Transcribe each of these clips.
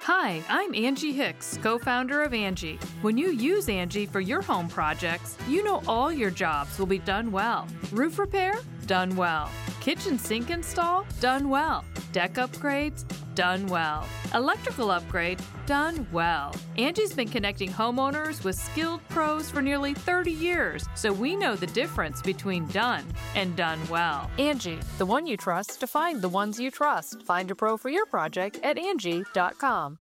Hi, I'm Angie Hicks, co-founder of Angie. When you use Angie for your home projects, you know all your jobs will be done well. Roof repair? Done well. Kitchen sink install? Done well. Deck upgrades? Done well. Electrical upgrade? Done well. Angie's been connecting homeowners with skilled pros for nearly 30 years, so we know the difference between done and done well. Angie, the one you trust to find the ones you trust. Find a pro for your project at Angie.com.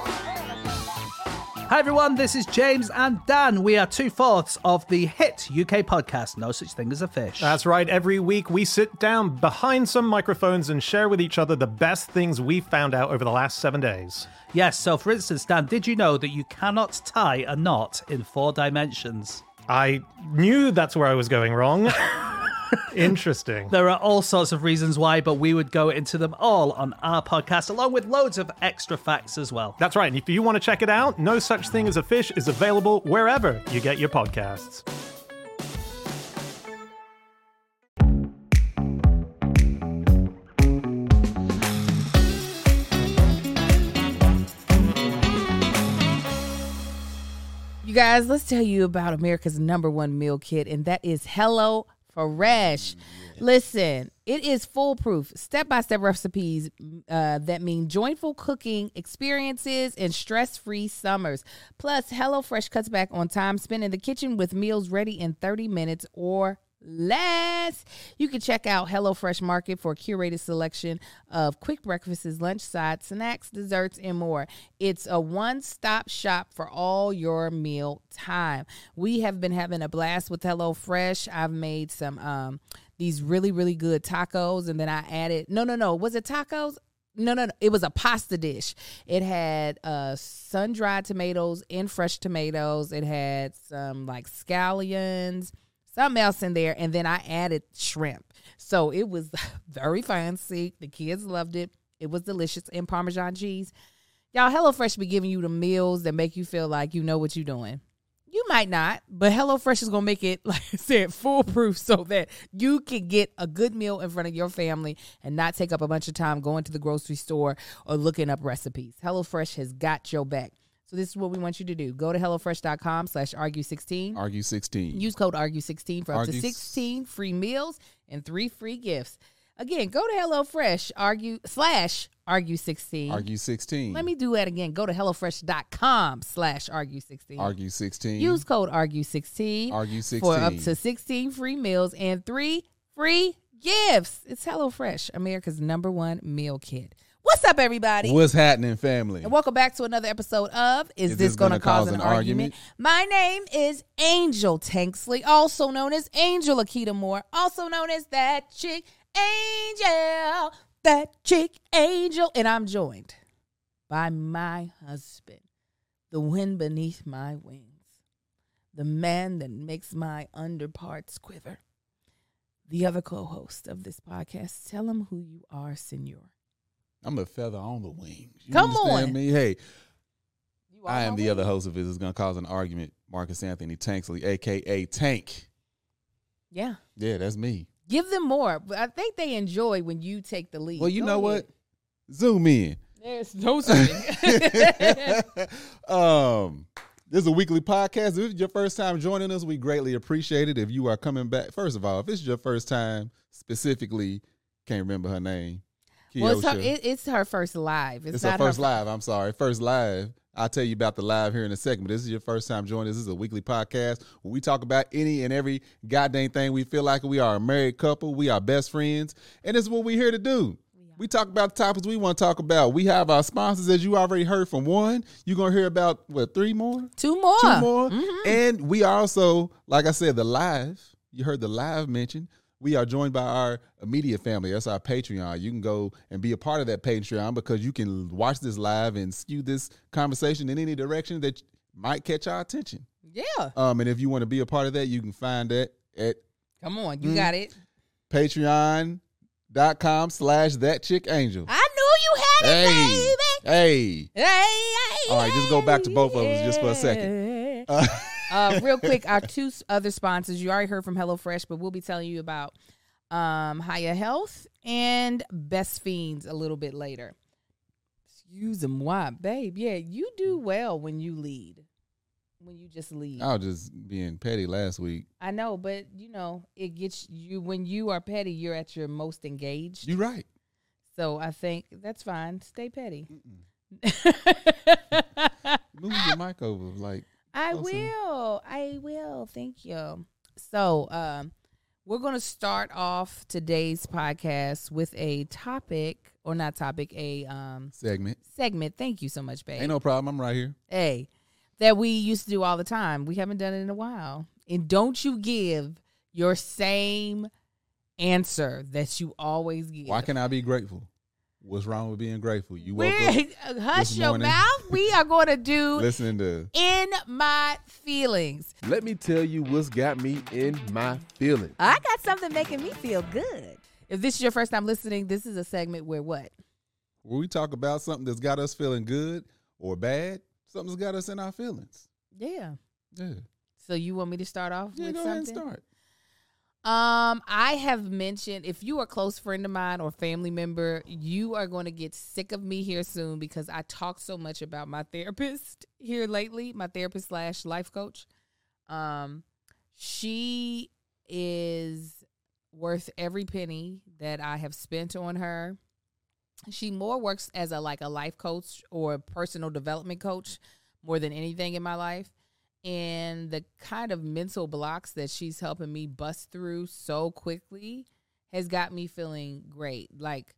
Hi everyone, this is James and Dan. We are 2/4 of the hit UK podcast, No Such Thing as a Fish. That's right. Every week we sit down behind some microphones and share with each other the best things we've found out over the last 7 days. Yes, so for instance, Dan, did you know that you cannot tie a knot in 4 dimensions? I knew that's where I was going wrong. Interesting. There are all sorts of reasons why, but we would go into them all on our podcast, along with loads of extra facts as well. That's right. And if you want to check it out, No Such Thing as a Fish is available wherever you get your podcasts. You guys, let's tell you about America's #1 meal kit, and that is HelloFresh. Listen, it is foolproof, step-by-step recipes that mean joyful cooking experiences and stress-free summers. Plus, HelloFresh cuts back on time spent in the kitchen with meals ready in 30 minutes or less. You can check out HelloFresh Market for a curated selection of quick breakfasts, lunch sides, snacks, desserts, and more. It's a one-stop shop for all your meal time. We have been having a blast with HelloFresh. I've made some these really, really good tacos, and then I added was it tacos? No. It was a pasta dish. It had sun-dried tomatoes and fresh tomatoes. It had some like scallions, something else in there, and then I added shrimp. So it was very fancy. The kids loved it. It was delicious, and Parmesan cheese. Y'all, HelloFresh be giving you the meals that make you feel like you know what you're doing. You might not, but HelloFresh is going to make it, like I said, foolproof so that you can get a good meal in front of your family and not take up a bunch of time going to the grocery store or looking up recipes. HelloFresh has got your back. So this is what we want you to do. Go to HelloFresh.com/argue16. Argue16. Use code argue16 for up to 16 free meals and 3 free gifts. Again, go to HelloFresh, /argue16. Argue16. Let me do that again. Go to HelloFresh.com/argue16. Argue16. Use code argue16. Argue16. For up to 16 free meals and 3 free gifts. It's HelloFresh, America's #1 meal kit. What's up, everybody? What's happening, family? And welcome back to another episode of Is This Gonna Cause an Argument? My name is Angel Tanksley, also known as Angel Akita Moore, also known as That Chick Angel, and I'm joined by my husband, the wind beneath my wings, the man that makes my underparts quiver, the other co-host of this podcast. Tell him who you are, senor. I'm a feather on the wings. You Come understand on. me? Hey, I am the other host of This Is Gonna Cause an Argument, Marcus Anthony Tanksley, a.k.a. Tank. Yeah. Yeah, that's me. Give them more. I think they enjoy when you take the lead. Well, you Go know ahead. what? Zoom in. There's no zooming. This is a weekly podcast. If this is your first time joining us, we greatly appreciate it. If you are coming back, first of all, if it's your first time, specifically, can't remember her name. Well, it's her first live. It's her first live. I'm sorry. First live. I'll tell you about the live here in a second. But this is your first time joining us. This is a weekly podcast where we talk about any and every goddamn thing we feel like. We are a married couple. We are best friends. And this is what we're here to do. We talk about the topics we want to talk about. We have our sponsors, as you already heard from one. You're going to hear about, 3 more? 2 more. 2 more. Mm-hmm. And we also, like I said, the live. You heard the live mention. We are joined by our immediate family. That's our Patreon. You can go and be a part of that Patreon because you can watch this live and skew this conversation in any direction that might catch our attention. Yeah. And if you want to be a part of that, you can find that at Come on, you got it. Patreon.com/thatchickangel. I knew you had it, baby. Hey. All right, just go back to both of us just for a second. Real quick, our 2 other sponsors. You already heard from HelloFresh, but we'll be telling you about Hiya Health and Best Fiends a little bit later. Excuse them, why, babe? Yeah, you do well when you lead. When you just lead. I was just being petty last week. I know, but it gets you when you are petty, you're at your most engaged. You're right. So I think that's fine. Stay petty. Move your mic over, like. I will. Thank you. So, we're going to start off today's podcast with a segment. Thank you so much, babe. Ain't no problem. I'm right here. Hey, that we used to do all the time. We haven't done it in a while. And don't you give your same answer that you always give. Why can't I be grateful? What's wrong with being grateful? You woke up hush your mouth. We are going to do listening to In My Feelings. Let me tell you what's got me in my feelings. I got something making me feel good. If this is your first time listening, this is a segment where what? Where we talk about something that's got us feeling good or bad, something's got us in our feelings. Yeah. Yeah. So you want me to start off with go something? ahead and start. I have mentioned, if you are a close friend of mine or family member, you are going to get sick of me here soon because I talk so much about my therapist here lately, my therapist / life coach. She is worth every penny that I have spent on her. She more works as a life coach or a personal development coach more than anything in my life. And the kind of mental blocks that she's helping me bust through so quickly has got me feeling great. Like,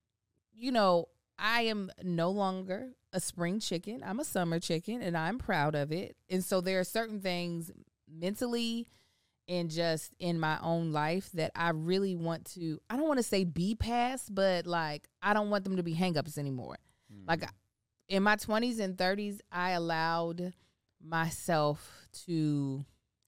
I am no longer a spring chicken. I'm a summer chicken, and I'm proud of it. And so there are certain things mentally and just in my own life that I really want to, I don't want to say be past, but I don't want them to be hangups anymore. Like in my 20s and 30s, I allowed myself to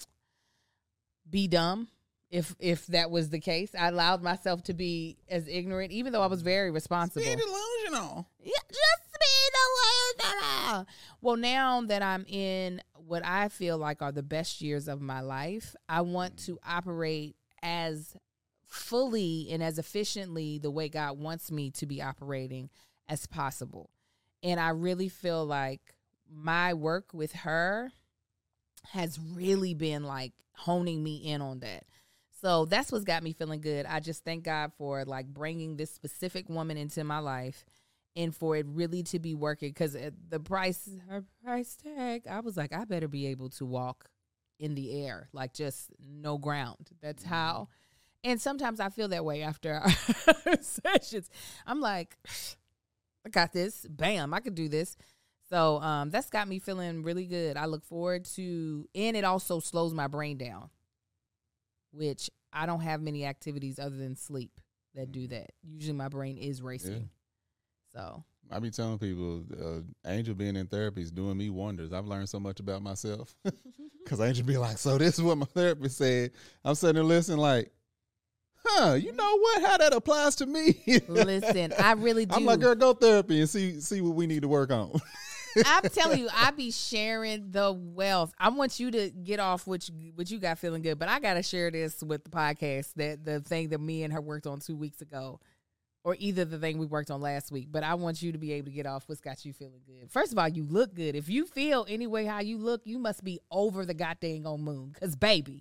be dumb. If that was the case, I allowed myself to be as ignorant, even though I was very responsible. Being delusional. Yeah, just being delusional. Well, now that I'm in what I feel like are the best years of my life, I want to operate as fully and as efficiently the way God wants me to be operating as possible. And I really feel like my work with her has really been honing me in on that. So that's what's got me feeling good. I just thank God for bringing this specific woman into my life and for it really to be working. Because her price tag, I was like, I better be able to walk in the air, just no ground. That's how. And sometimes I feel that way after our sessions. I'm like, I got this. Bam, I could do this. So that's got me feeling really good. I look forward to, and it also slows my brain down, which I don't have many activities other than sleep that do that. Usually my brain is racing. Yeah. So I be telling people, Angel being in therapy is doing me wonders. I've learned so much about myself. Because Angel be like, so this is what my therapist said. I'm sitting there listening you know what? How that applies to me. Listen, I really do. I'm like, girl, go therapy and see what we need to work on. I'm telling you, I be sharing the wealth. I want you to get off what you got feeling good, but I got to share this with the podcast, that the thing that me and her worked on 2 weeks ago, or either the thing we worked on last week. But I want you to be able to get off what's got you feeling good. First of all, you look good. If you feel any way how you look, you must be over the goddamn on moon. Because, baby,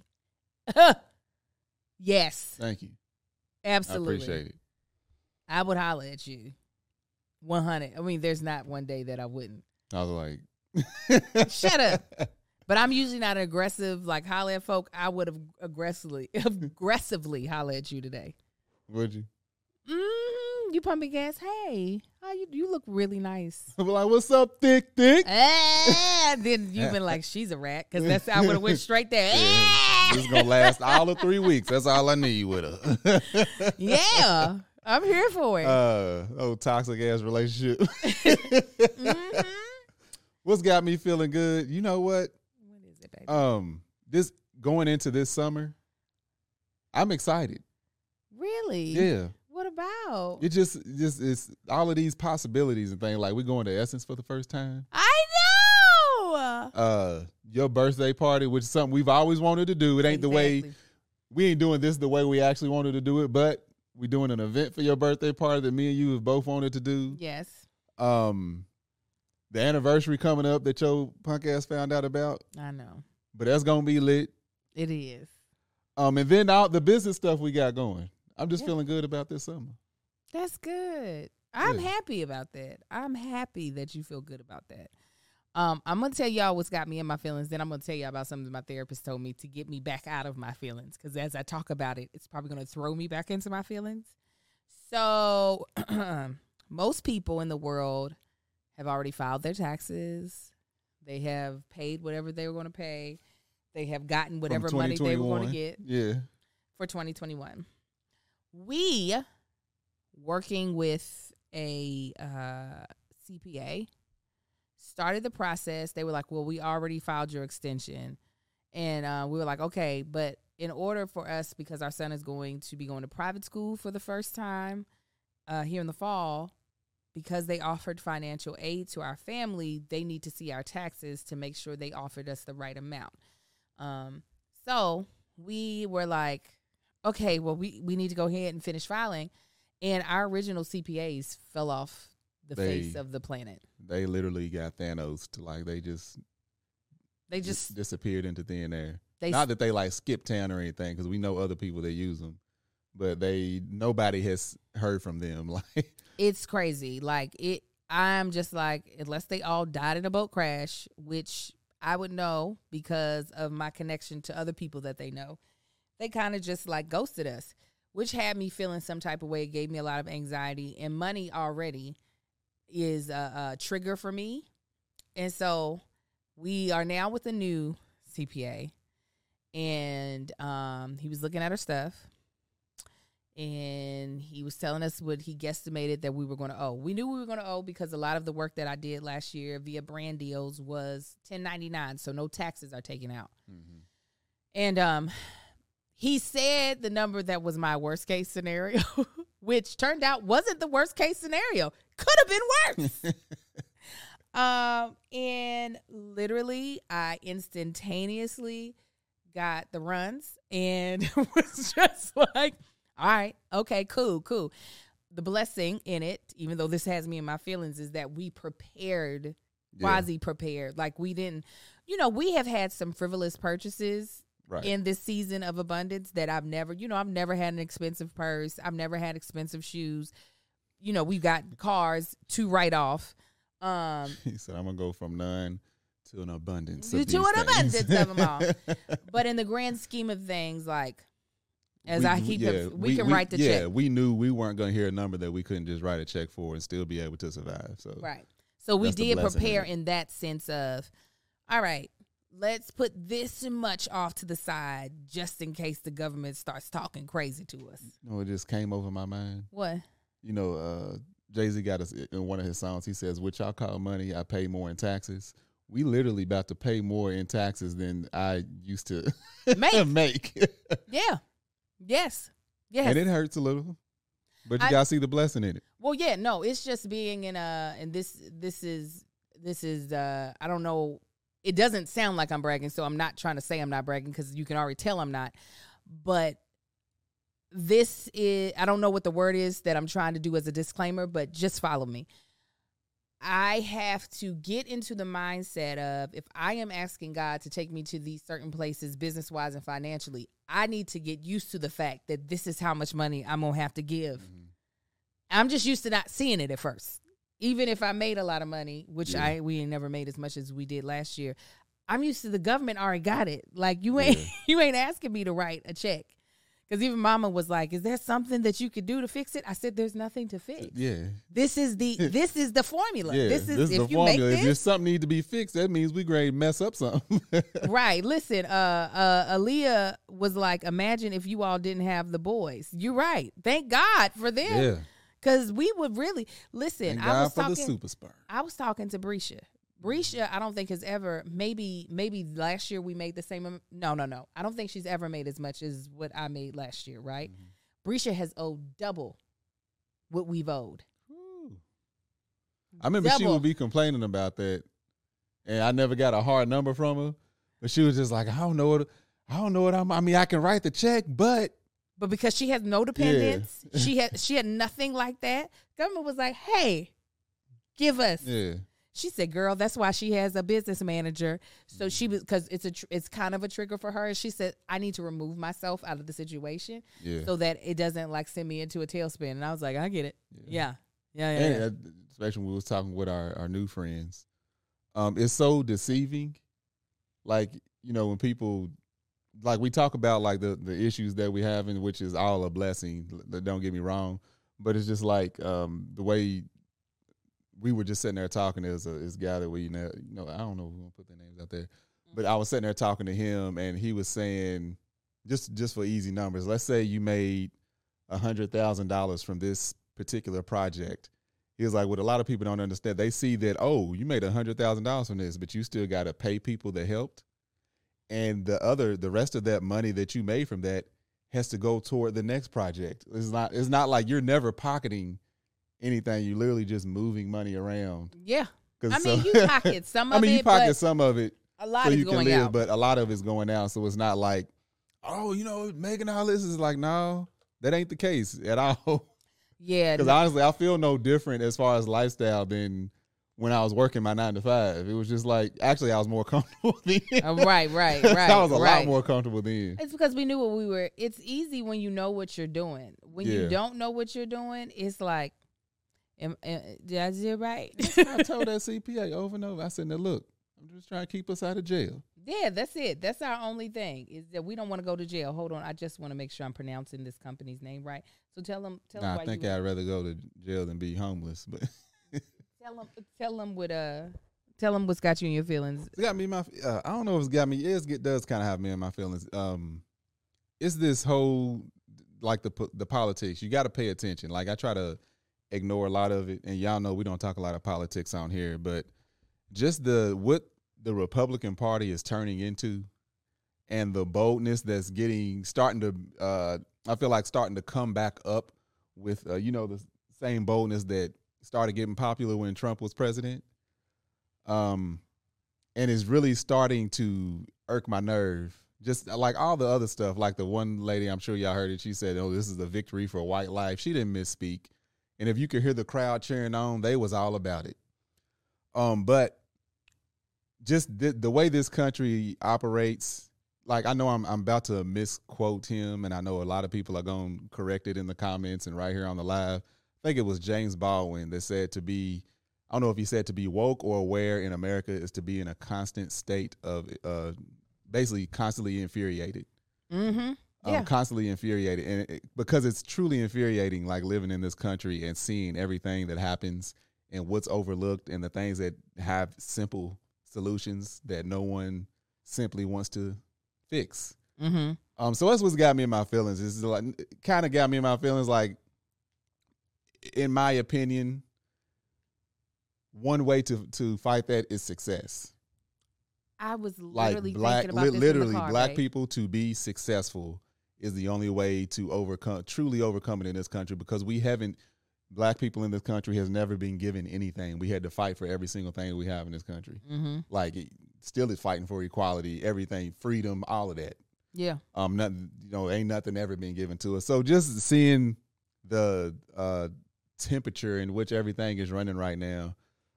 yes. Thank you. Absolutely. I appreciate it. I would holler at you. 100. I mean, there's not one day that I wouldn't. I was like, shut up. But I'm usually not aggressive, holler at folk. I would have aggressively holler at you today. Would you? You pumping gas. Hey, you look really nice. I'm like, what's up, thick? Then you've been like, she's a rat, because I would have went straight there. Yeah, this is going to last all of 3 weeks. That's all I need with her. Yeah, I'm here for it. Toxic ass relationship. What's got me feeling good? You know what? What is it, baby? This going into this summer, I'm excited. Really? Yeah. What about? It just it's all of these possibilities and things. Like, we're going to Essence for the first time. I know. Your birthday party, which is something we've always wanted to do. It ain't the way, we ain't doing this the way we actually wanted to do it, but we're doing an event for your birthday party that me and you have both wanted to do. Yes. The anniversary coming up that your punk ass found out about, I know. but that's gonna be lit. It is. And then all the business stuff we got going. I'm just feeling good about this summer. That's good. I'm Yeah. happy about that. I'm happy that you feel good about that. I'm going to tell y'all what's got me in my feelings. Then I'm going to tell you about something my therapist told me to get me back out of my feelings. Because as I talk about it, it's probably going to throw me back into my feelings. So most people in the world have already filed their taxes. They have paid whatever they were going to pay. They have gotten whatever money they were going to get. Yeah. For 2021. We, working with a CPA, started the process. They were like, well, we already filed your extension. And we were like, okay, but in order for us, because our son is going to be going to private school for the first time here in the fall, because they offered financial aid to our family, they need to see our taxes to make sure they offered us the right amount. So we were like, okay, well, we need to go ahead and finish filing. And our original CPAs fell off the face of the planet. They literally got Thanos to they just disappeared into thin air. Not that they skipped town or anything, because we know other people that use them, but nobody has heard from them. It's crazy. I'm just unless they all died in a boat crash, which I would know because of my connection to other people that they know, they kind of just ghosted us, which had me feeling some type of way. It gave me a lot of anxiety, and money already is a trigger for me. And so we are now with a new CPA, and he was looking at our stuff, and he was telling us what he guesstimated that we were going to owe. We knew we were going to owe because a lot of the work that I did last year via brand deals was 1099, so no taxes are taken out. Mm-hmm. And he said the number that was my worst case scenario, which turned out wasn't the worst case scenario. Could have been worse. And literally, I instantaneously got the runs and was just like, all right, okay, cool. The blessing in it, even though this has me in my feelings, is that we prepared, quasi-prepared. We didn't, we have had some frivolous purchases in this season of abundance that I've never had an expensive purse. I've never had expensive shoes. We've got cars to write off. He said, I'm going to go from none to an abundance. To an abundance of them all. But in the grand scheme of things, we can write the check. Yeah, we knew we weren't going to hear a number that we couldn't just write a check for and still be able to survive. So right. So we did prepare in that sense of, all right, let's put this much off to the side just in case the government starts talking crazy to us. It just came over my mind. What? Jay-Z got us in one of his songs. He says, what y'all call money, I pay more in taxes. We literally about to pay more in taxes than I used to make. Yeah. Yes. And it hurts a little, but you got to see the blessing in it. Well, yeah, no, it's just being in and this is I don't know. It doesn't sound like I'm bragging, so I'm not trying to say I'm not bragging because you can already tell I'm not. But this is, I don't know what the word is that I'm trying to do as a disclaimer, but just follow me. I have to get into the mindset of, if I am asking God to take me to these certain places business-wise and financially, I need to get used to the fact that this is how much money I'm going to have to give. Mm-hmm. I'm just used to not seeing it at first. Even if I made a lot of money, which we ain't never made as much as we did last year, I'm used to the government already got it. You ain't asking me to write a check. Because even Mama was like, "Is there something that you could do to fix it?" I said, "There's nothing to fix. Yeah, this is the formula. Yeah, this is if the you make formula. this, if there's something need to be fixed, that means we grade mess up something." Right. Listen, Aaliyah was like, "Imagine if you all didn't have the boys." You're right. Thank God for them. Yeah. Because we would really listen. Thank God for the super sperm. I was talking to Brescia. Brescia, I don't think has ever, maybe last year we made the same. No. I don't think she's ever made as much as what I made last year, right? Mm-hmm. Brescia has owed double what we've owed. Ooh. I remember she would be complaining about that, and I never got a hard number from her. But she was just like, I don't know what I mean, I can write the check, but because she has no dependents, she had nothing like that. Government was like, hey, Give us. Yeah. She said, girl, that's why she has a business manager. So she was, because it's kind of a trigger for her. She said, I need to remove myself out of the situation so that it doesn't like send me into a tailspin. And I was like, I get it. Yeah. And especially when we was talking with our new friends. It's so deceiving. Like, you know, when people, like we talk about like the issues that we have, in which is all a blessing, don't get me wrong. But it's just like the way we were just sitting there talking. There's this guy that we, I don't know if we're going to put their names out there. But I was sitting there talking to him, and he was saying, just for easy numbers, let's say you made $100,000 from this particular project. He was like, what a lot of people don't understand, they see that, oh, you made $100,000 from this, but you still got to pay people that helped. And the rest of that money that you made from that has to go toward the next project. It's not like you're never pocketing anything. You're literally just moving money around. Yeah. I mean, you pocket some of it. You pocket some of it. A lot so is you can going live, out. but a lot of it's going out. So it's not like, oh, making all this is like, no, that ain't the case at all. Yeah. Because honestly, I feel no different as far as lifestyle than when I was working my 9 to 5. It was just like, actually, I was more comfortable then. Right. I was a lot more comfortable then. It's because we knew what we were. It's easy when you know what you're doing. When you don't know what you're doing, it's like, did I do it right? I told that CPA over and over. I said, now look, I'm just trying to keep us out of jail. Yeah, that's it. That's our only thing, is that we don't want to go to jail. Hold on. I just want to make sure I'm pronouncing this company's name right. So tell them why I think I'd rather go to jail than be homeless. But tell them what's got you in your feelings. It's got me in my. I don't know if it's got me. It does kind of have me in my feelings. It's this whole like the politics. You got to pay attention. Like I try to ignore a lot of it, and y'all know we don't talk a lot of politics on here, but just what the Republican Party is turning into, and the boldness that's starting to come back up with the same boldness that started getting popular when Trump was president. And is really starting to irk my nerve. Just like all the other stuff, like the one lady, I'm sure y'all heard it, she said, oh, this is a victory for white life. She didn't misspeak. And if you could hear the crowd cheering on, they was all about it. But just the way this country operates, like I know I'm about to misquote him, and I know a lot of people are going to correct it in the comments and right here on the live. I think it was James Baldwin that said I don't know if he said to be woke or aware in America is to be in a constant state of basically constantly infuriated. Mm-hmm. Yeah. Constantly infuriated. And because it's truly infuriating, like living in this country and seeing everything that happens and what's overlooked and the things that have simple solutions that no one simply wants to fix. Mm-hmm. So that's what's got me in my feelings. It's like, kind of got me in my feelings, like, in my opinion, one way to fight that is success. I was thinking literally about this literally in the car, black babe. people to be successful is the only way to truly overcome it in this country, because black people in this country has never been given anything. We had to fight for every single thing we have in this country. Mm-hmm. Like still is fighting for equality, everything, freedom, all of that. Yeah. Nothing, ain't nothing ever been given to us. So just seeing the temperature in which everything is running right now,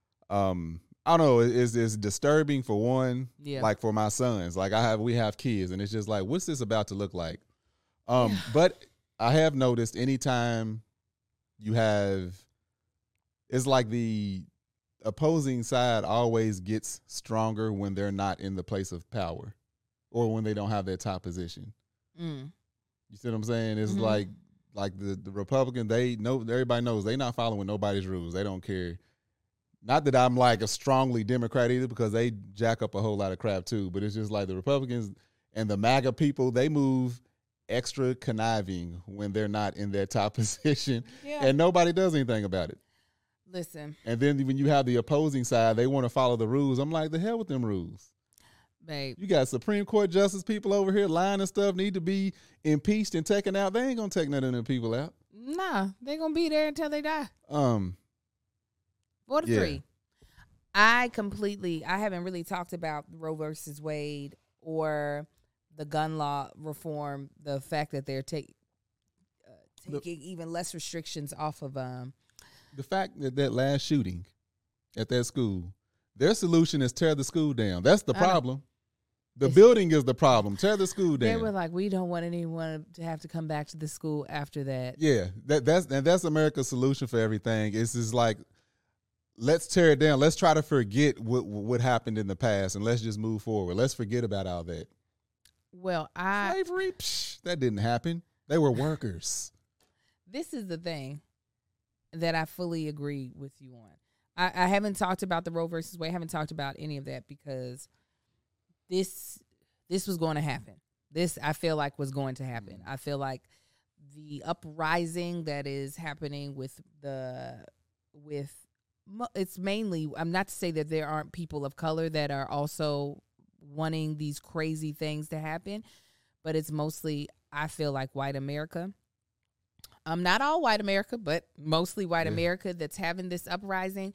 I don't know, it's disturbing for one. Yeah. Like for my sons, like we have kids, and it's just like, what's this about to look like? But I have noticed anytime it's like the opposing side always gets stronger when they're not in the place of power or when they don't have that top position. Mm. You see what I'm saying? It's Mm-hmm. like the Republican, everybody knows they not following nobody's rules. They don't care. Not that I'm like a strongly Democrat either, because they jack up a whole lot of crap too, but it's just like the Republicans and the MAGA people, they move extra conniving when they're not in their top position, and nobody does anything about it. Listen. And then when you have the opposing side, they want to follow the rules. I'm like, the hell with them rules. Babe. You got Supreme Court justice people over here lying and stuff, need to be impeached and taken out. They ain't going to take none of them people out. Nah, they're going to be there until they die. 4 to 3. I haven't really talked about Roe versus Wade or the gun law reform, the fact that they're taking even less restrictions off of the fact that last shooting at that school. Their solution is tear the school down. That's the problem. The building is the problem. Tear the school down. They were like, we don't want anyone to have to come back to the school after that. Yeah, that's America's solution for everything. It's just like, let's tear it down. Let's try to forget what happened in the past, and let's just move forward. Let's forget about all that. Well, Slavery, that didn't happen. They were workers. This is the thing that I fully agree with you on. I haven't talked about the Roe versus Wade. I haven't talked about any of that because this was going to happen. This, I feel like, was going to happen. I feel like the uprising that is happening it's mainly, I'm not to say that there aren't people of color that are also wanting these crazy things to happen, but it's mostly, I feel like, white America. Not all white America, but mostly white America that's having this uprising.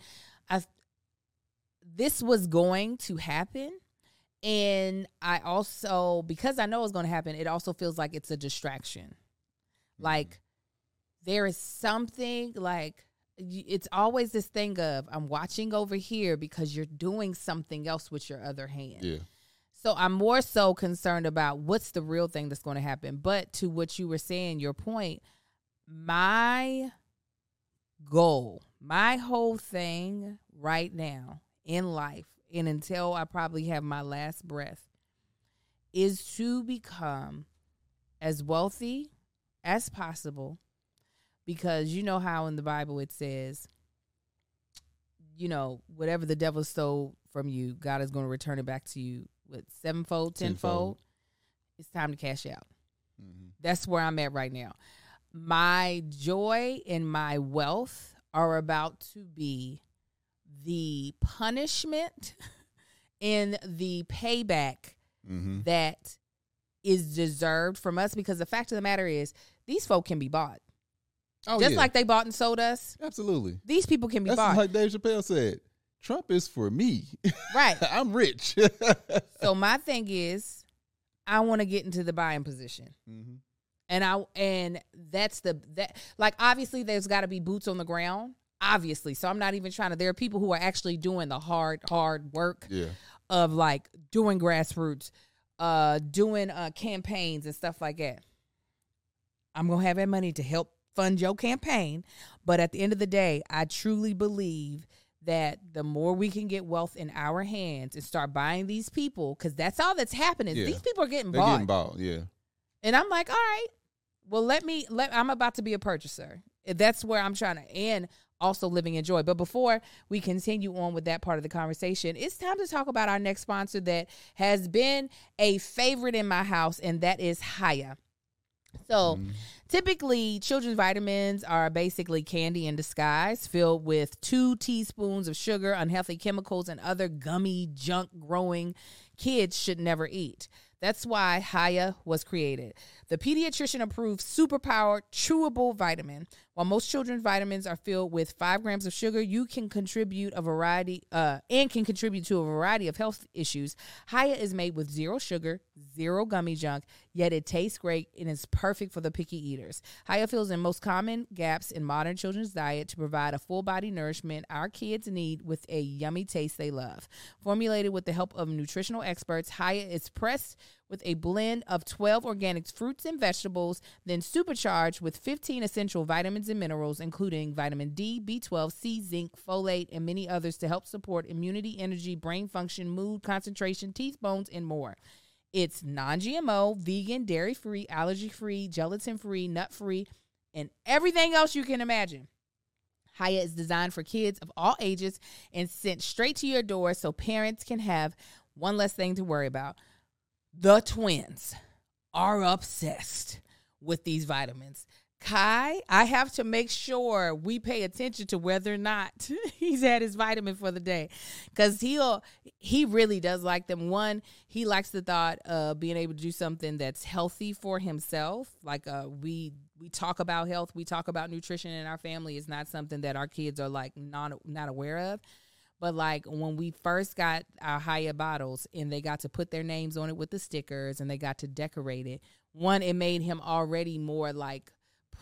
This was going to happen. And I also, because I know it's going to happen, it also feels like it's a distraction. Like, there is something, like, it's always this thing of, I'm watching over here because you're doing something else with your other hand. Yeah. So I'm more so concerned about what's the real thing that's going to happen. But to what you were saying, your point, my goal, my whole thing right now in life, and until I probably have my last breath, is to become as wealthy as possible. Because you know how in the Bible it says, you know, whatever the devil stole from you, God is going to return it back to you with sevenfold, tenfold. It's time to cash out. Mm-hmm. That's where I'm at right now. My joy and my wealth are about to be the punishment and the payback that is deserved from us. Because the fact of the matter is, these folk can be bought. Oh, just like they bought and sold us. Absolutely. These people can be That's bought. Like Dave Chappelle said, Trump is for me. Right. I'm rich. So my thing is, I want to get into the buying position. Mm-hmm. And that's like, obviously there's got to be boots on the ground. Obviously. So I'm not even trying to, there are people who are actually doing the hard work of like doing grassroots, doing campaigns and stuff like that. I'm going to have that money to help fund your campaign. But at the end of the day, I truly believe that the more we can get wealth in our hands and start buying these people, because that's all that's happening. These people are getting bought. They're getting bought, yeah. And I'm like, all right, well, I'm about to be a purchaser. That's where I'm trying to, and also living in joy. But before we continue on with that part of the conversation, it's time to talk about our next sponsor that has been a favorite in my house, and that is Hiya. So typically, children's vitamins are basically candy in disguise, filled with 2 teaspoons of sugar, unhealthy chemicals, and other gummy junk growing kids should never eat. That's why Hiya was created. The pediatrician-approved superpowered chewable vitamin. While most children's vitamins are filled with 5 grams of sugar, you can contribute to a variety of health issues. Hiya is made with 0 sugar, 0 gummy junk, yet it tastes great and is perfect for the picky eaters. Hiya fills in most common gaps in modern children's diet to provide a full body nourishment our kids need with a yummy taste they love. Formulated with the help of nutritional experts, Hiya is pressed with a blend of 12 organic fruits and vegetables, then supercharged with 15 essential vitamins and minerals, including vitamin D, B12, C, zinc, folate, and many others to help support immunity, energy, brain function, mood, concentration, teeth, bones, and more. It's non-GMO, vegan, dairy-free, allergy-free, gelatin-free, nut-free, and everything else you can imagine. Hiya is designed for kids of all ages and sent straight to your door so parents can have one less thing to worry about. The twins are obsessed with these vitamins. Kai, I have to make sure we pay attention to whether or not he's had his vitamin for the day, because he really does like them. One, he likes the thought of being able to do something that's healthy for himself. Like we talk about health, we talk about nutrition in our family. It's not something that our kids are like not aware of. But like when we first got our Hiya bottles and they got to put their names on it with the stickers and they got to decorate it, one, it made him already more like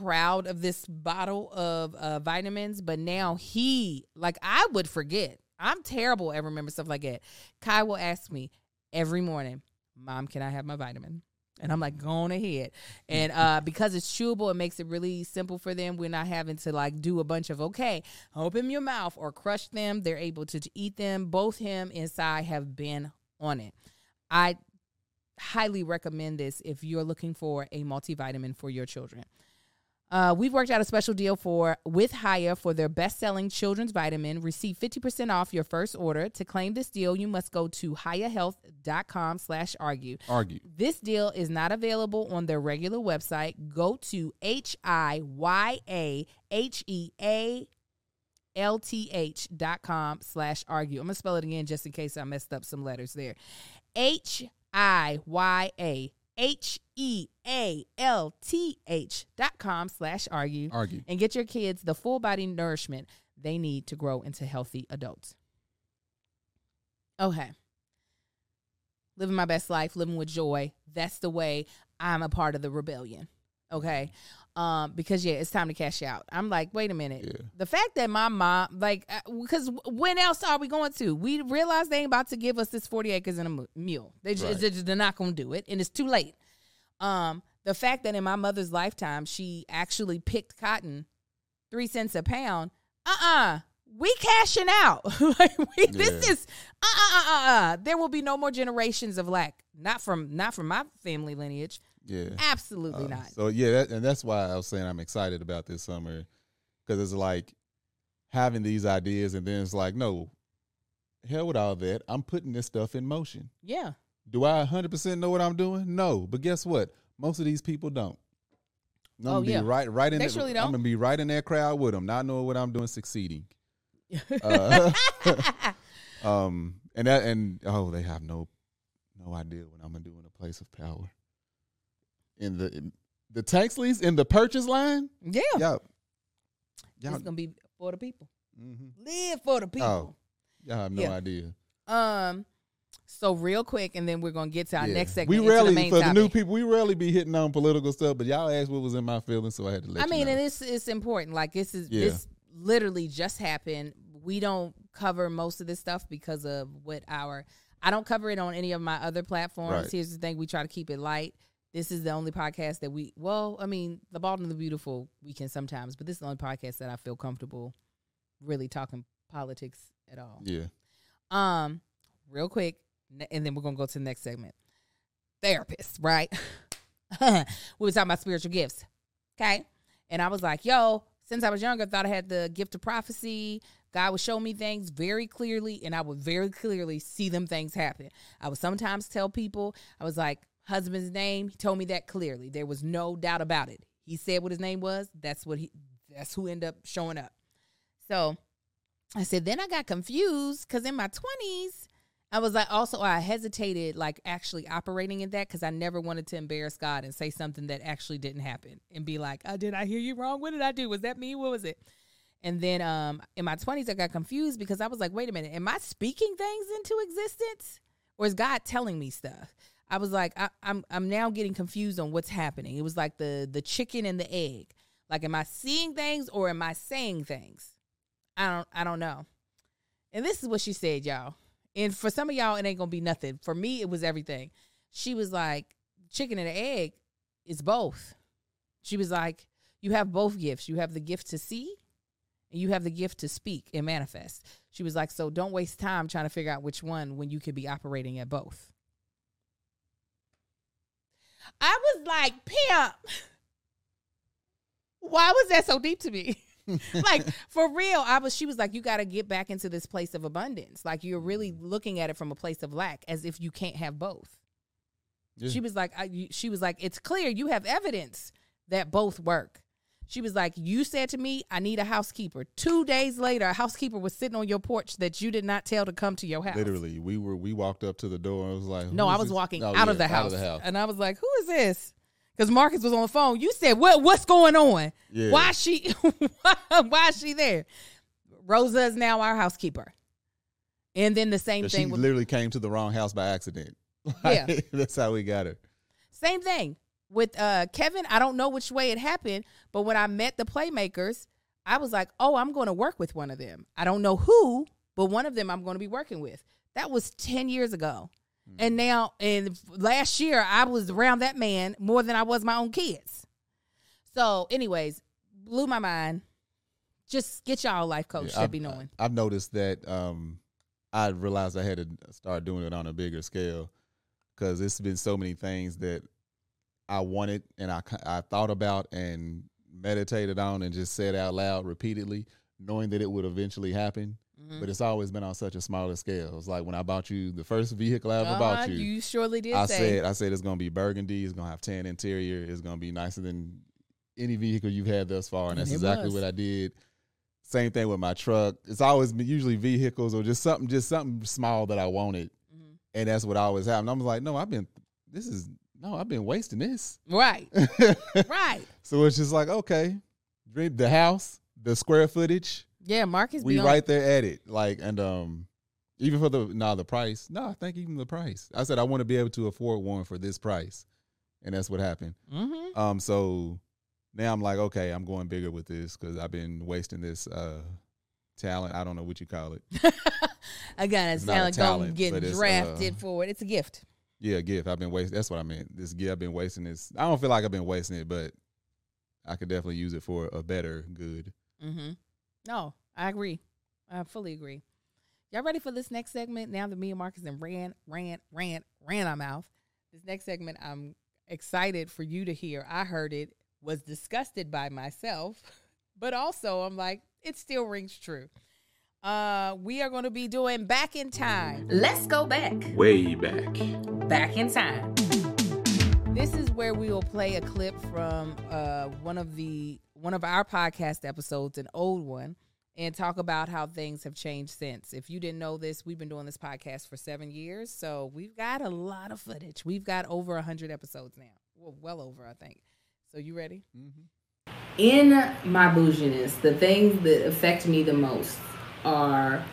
proud of this bottle of vitamins, but now I would forget. I'm terrible at remembering stuff like that. Kai will ask me every morning, Mom, can I have my vitamin? And I'm like, go on ahead. And because it's chewable, it makes it really simple for them. We're not having to like do a bunch of, okay, open your mouth or crush them. They're able to eat them. Both him and Sai have been on it. I highly recommend this if you're looking for a multivitamin for your children. We've worked out a special deal with Hiya for their best-selling children's vitamin. Receive 50% off your first order. To claim this deal, you must go to hiyahealth.com/argue. This deal is not available on their regular website. Go to hiyahealth.com/argue. I'm going to spell it again just in case I messed up some letters there. hiyahealth.com/argue. And get your kids the full body nourishment they need to grow into healthy adults. Okay. Living my best life, living with joy. That's the way I'm a part of the rebellion. Okay. Because it's time to cash out. I'm like, wait a minute. Yeah. The fact that my mom, because when else are we going to? We realize they ain't about to give us this 40 acres and a mule. They're not going to do it, and it's too late. The fact that in my mother's lifetime, she actually picked cotton 3 cents a pound. We cashing out. This is There will be no more generations of lack. Not from my family lineage. Yeah, absolutely not. So yeah, that's why I was saying I'm excited about this summer, because it's like having these ideas, and then it's like, no, hell with all that. I'm putting this stuff in motion. Yeah. Do I 100% know what I'm doing? No, but guess what? Most of these people don't. I'm gonna be right in. They surely don't. I'm gonna be right in that crowd with them, not knowing what I'm doing, succeeding. They have no idea what I'm gonna do in a place of power. In the tax lease, in the purchase line, it's gonna be for the people. Mm-hmm. Live for the people. Oh, y'all have no idea. So real quick, and then we're gonna get to our next segment. We rarely, for the new people, we rarely be hitting on political stuff, but y'all asked what was in my feelings, so I had to let you know. And it's important. Like this literally just happened. We don't cover most of this stuff because of I don't cover it on any of my other platforms. Right. Here's the thing: we try to keep it light. This is the only podcast that the Bald and the Beautiful, we can sometimes, but this is the only podcast that I feel comfortable really talking politics at all. Yeah. Real quick, and then we're going to go to the next segment. Therapists, right? We were talking about spiritual gifts, okay? And I was like, since I was younger, I thought I had the gift of prophecy. God would show me things very clearly, and I would very clearly see them things happen. I would sometimes tell people, I was like, husband's name, he told me that clearly. There was no doubt about it. He said what his name was. That's who ended up showing up. So I said, then I got confused because in my 20s, I was like, I hesitated like actually operating in that because I never wanted to embarrass God and say something that actually didn't happen and be like, did I hear you wrong? What did I do? Was that me? What was it? And then in my 20s, I got confused because I was like, wait a minute, am I speaking things into existence, or is God telling me stuff? I was like, I'm now getting confused on what's happening. It was like the chicken and the egg. Like, am I seeing things or am I saying things? I don't know. And this is what she said, y'all. And for some of y'all, it ain't gonna be nothing. For me, it was everything. She was like, chicken and the egg is both. She was like, you have both gifts. You have the gift to see, and you have the gift to speak and manifest. She was like, so don't waste time trying to figure out which one when you could be operating at both. I was like, pimp, why was that so deep to me? Like, for real, she was like, you got to get back into this place of abundance. Like, you're really looking at it from a place of lack, as if you can't have both. Yeah. She was like, it's clear you have evidence that both work. She was like, you said to me, I need a housekeeper. 2 days later, a housekeeper was sitting on your porch that you did not tell to come to your house. Literally, we walked up to the door and was like, no, I was walking out of the house. And I was like, who is this? Because Marcus was on the phone. You said, what's going on? Yeah. Why is she there? Rosa is now our housekeeper. And then the same thing. She literally came to the wrong house by accident. Yeah. That's how we got her. Same thing. with Kevin, I don't know which way it happened, but when I met the Playmakers, I was like, oh, I'm going to work with one of them. I don't know who, but one of them I'm going to be working with. That was 10 years ago. And now, and last year, I was around that man more than I was my own kids. So, anyways, blew my mind. Just get y'all a life coach should be knowing. I've noticed that I realized I had to start doing it on a bigger scale because it's been so many things that I wanted and I thought about and meditated on and just said out loud repeatedly, knowing that it would eventually happen. Mm-hmm. But it's always been on such a smaller scale. It's like when I bought you the first vehicle I ever bought you. You surely did. I said it's going to be burgundy. It's going to have tan interior. It's going to be nicer than any vehicle you've had thus far, and that's exactly what I did. Same thing with my truck. It's always been usually vehicles or just something small that I wanted, and that's what always happened. I was like, no, I've been wasting this. Right, right. So it's just like, okay, the house, the square footage. Yeah, Marcus. We right there at it. Like, and even for the price. No, I think even the price. I said I want to be able to afford one for this price, and that's what happened. Mm-hmm. So now I'm like, okay, I'm going bigger with this because I've been wasting this talent. I don't know what you call it. Again, it's talent going get drafted for it. It's a gift. Yeah, a gift. I've been wasting. That's what I meant. This gift. I've been wasting this. I don't feel like I've been wasting it, but I could definitely use it for a better good. Mm-hmm. No, I agree. I fully agree. Y'all ready for this next segment? Now that me and Marcus and ran our mouth. This next segment, I'm excited for you to hear. I heard it, was disgusted by myself, but also I'm like, it still rings true. We are going to be doing Back in Time. Let's go back. Way back. Back in Time. This is where we will play a clip from one of our podcast episodes, an old one, and talk about how things have changed since. If you didn't know this, we've been doing this podcast for 7 years, so we've got a lot of footage. We've got over 100 episodes now. Well over, I think. So you ready? Mm-hmm. In my bouginess, the things that affect me the most are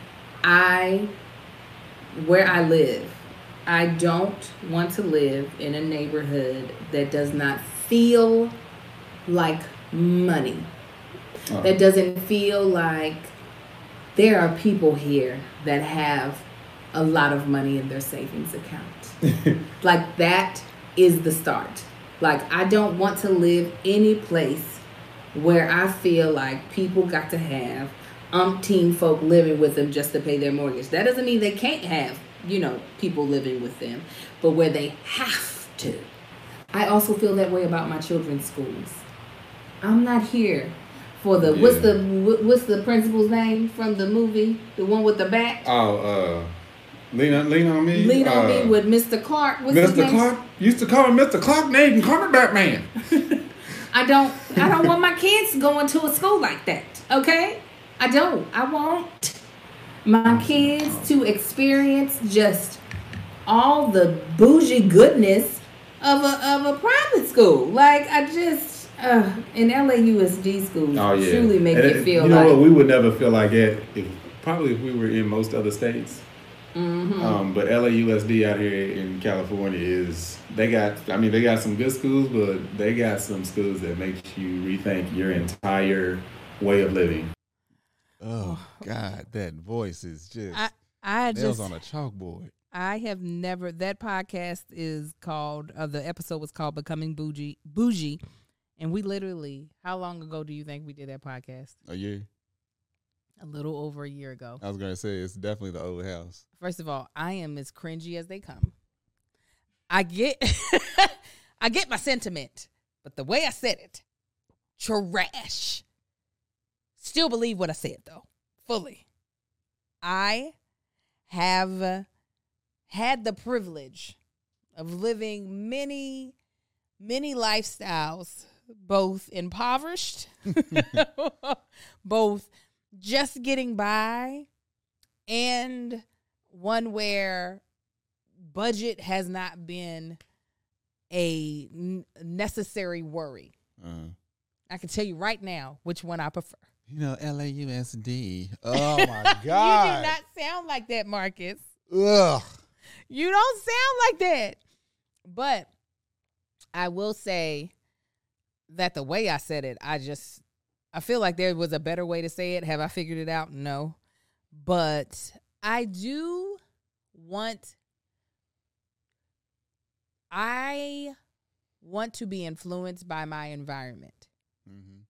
where I live. I don't want to live in a neighborhood that does not feel like money. That doesn't feel like there are people here that have a lot of money in their savings account. Like that is the start. Like I don't want to live any place where I feel like people got to have umpteen folk living with them just to pay their mortgage. That doesn't mean they can't have, people living with them, but where they have to. I also feel that way about my children's schools. I'm not here for the what's the principal's name from the movie, the one with the bat? Lean on me. Lean on me with Mr. Clark. What's his name? Clark used to call him Mr. Clark. Named him Carter Batman. I don't want my kids going to a school like that. Okay, I don't. I want my kids to experience just all the bougie goodness of a private school. Like I just in LAUSD schools truly make it feel like. What, we would never feel like that if we were in most other states. Mm-hmm. But LAUSD out here in California they got some good schools, but they got some schools that make you rethink your entire way of living. Oh God, that voice is just I nails on a chalkboard. I have never. That podcast is called. The episode was called "Becoming Bougie," and we literally. How long ago do you think we did that podcast? A year. A little over a year ago. I was gonna say it's definitely the old house. First of all, I am as cringy as they come. I get my sentiment, but the way I said it, trash. Still believe what I said though, fully. I have had the privilege of living many, many lifestyles, both impoverished, both just getting by, and one where budget has not been a necessary worry. I can tell you right now which one I prefer. LAUSD. Oh my God. You do not sound like that, Marcus. Ugh. You don't sound like that. But I will say that the way I said it, I feel like there was a better way to say it. Have I figured it out? No. But I want to be influenced by my environment. Mm-hmm.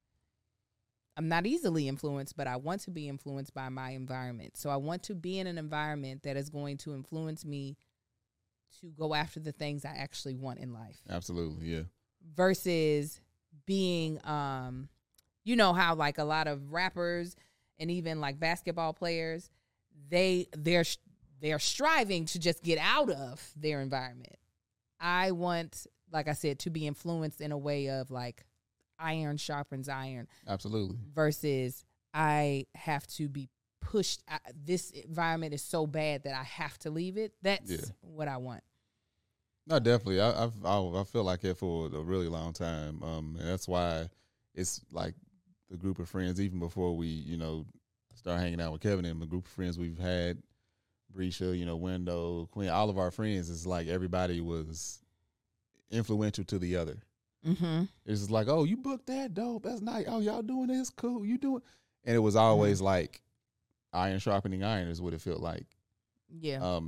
I'm not easily influenced, but I want to be influenced by my environment. So I want to be in an environment that is going to influence me to go after the things I actually want in life. Absolutely, yeah. Versus being, you know how like a lot of rappers and even like basketball players, they're striving to just get out of their environment. I want, like I said, to be influenced in a way of like iron sharpens iron. Absolutely. Versus I have to be pushed. This environment is so bad that I have to leave it. That's what I want. No, definitely. I feel like it for a really long time. And that's why it's like the group of friends, even before we, start hanging out with Kevin and the group of friends we've had, Brescia, Wendo, Quinn, all of our friends, is like everybody was influential to the other. Mm-hmm. It's just like, oh, you booked that? Dope. That's nice. Oh, y'all doing this? Cool. You doing? And it was always like iron sharpening iron is what it felt like. Yeah.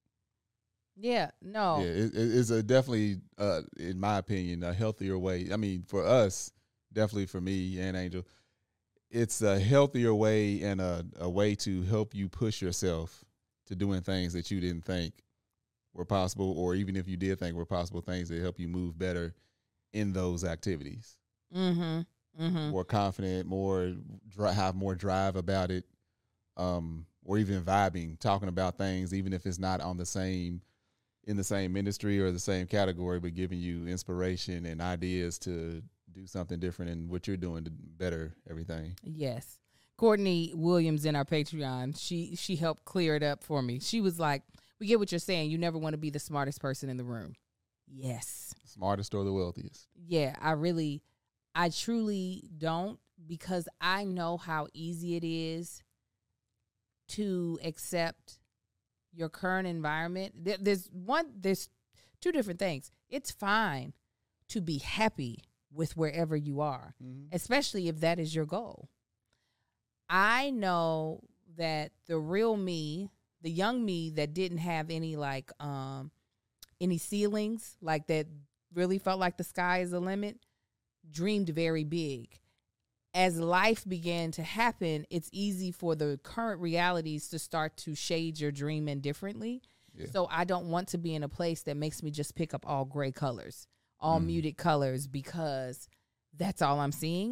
Yeah. No. Yeah. It's a definitely, in my opinion, a healthier way. I mean, for us, definitely for me and Angel, it's a healthier way and a way to help you push yourself to doing things that you didn't think were possible, or even if you did think were possible, things that help you move better in those activities. Mm-hmm. Mm-hmm. More confident, have more drive about it, or even vibing, talking about things, even if it's not in the same industry or the same category, but giving you inspiration and ideas to do something different in what you're doing to better everything. Yes. Courtney Williams in our Patreon, she helped clear it up for me. She was like, we get what you're saying. You never want to be the smartest person in the room. Yes. Smartest or the wealthiest. Yeah, I truly don't, because I know how easy it is to accept your current environment. There's two different things. It's fine to be happy with wherever you are, especially if that is your goal. I know that the real me, the young me that didn't have any any ceilings, like that really felt like the sky is the limit, dreamed very big. As life began to happen, it's easy for the current realities to start to shade your dream indifferently. Yeah. So I don't want to be in a place that makes me just pick up all gray colors, all muted colors, because that's all I'm seeing.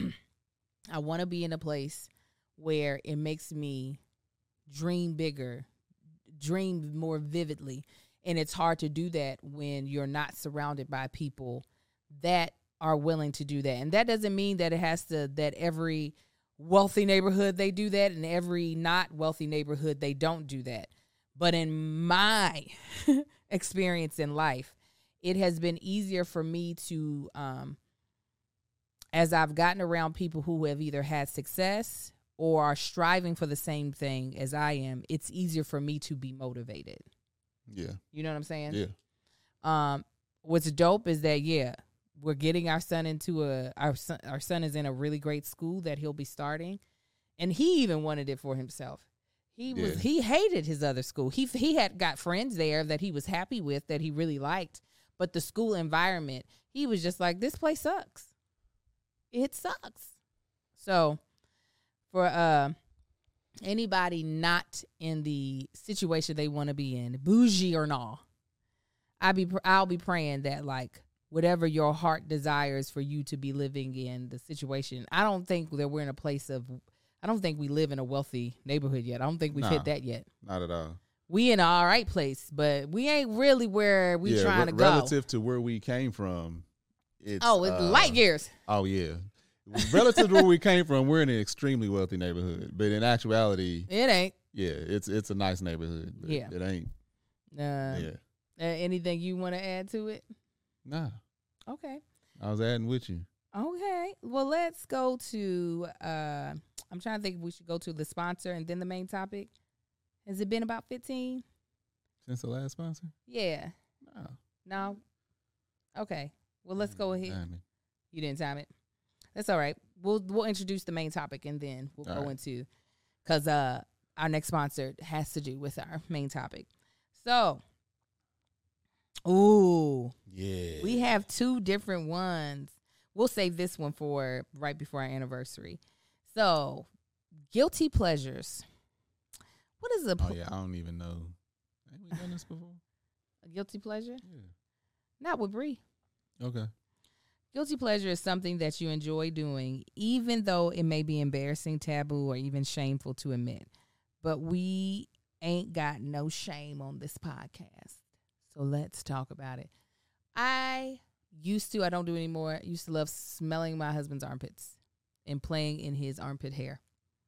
I want to be in a place where it makes me dream bigger, dream more vividly. And it's hard to do that when you're not surrounded by people that are willing to do that. And that doesn't mean that that every wealthy neighborhood they do that, and every not wealthy neighborhood they don't do that. But in my experience in life, it has been easier for me to, as I've gotten around people who have either had success or are striving for the same thing as I am, it's easier for me to be motivated. Yeah. You know what I'm saying? Yeah. What's dope is that, we're getting our son into our son is in a really great school that he'll be starting. And he even wanted it for himself. He hated his other school. He had got friends there that he was happy with, that he really liked. But the school environment, he was just like, this place sucks. It sucks. So for anybody not in the situation they want to be in, bougie or not, I'll be praying that, like, whatever your heart desires for you to be living in the situation. I don't think that we're in a place of, I don't think we live in a wealthy neighborhood yet. I don't think we've hit that yet. Not at all. We in an all right place, but we ain't really where we trying to go. Relative to where we came from, it's light years. Oh, yeah. Relative to where we came from, we're in an extremely wealthy neighborhood. But in actuality, it ain't. Yeah, it's a nice neighborhood. But yeah. It ain't. Anything you want to add to it? Nah. Okay. I was adding with you. Okay. Well, let's go to, I'm trying to think if we should go to the sponsor and then the main topic. Has it been about 15? Since the last sponsor? Yeah. No. Okay. Well, let's go ahead. Timing. You didn't time it. That's all right. We'll introduce the main topic and then we'll All go right. into, because our next sponsor has to do with our main topic. So, Yeah. we have 2 different ones. We'll save this one for right before our anniversary. So, guilty pleasures. What is a Oh yeah, I don't even know. Ain't we done this before? a guilty pleasure? Yeah. Not with Bree. Okay. Guilty pleasure is something that you enjoy doing, even though it may be embarrassing, taboo, or even shameful to admit. But we ain't got no shame on this podcast. So let's talk about it. I don't do it anymore. Used to love smelling my husband's armpits and playing in his armpit hair.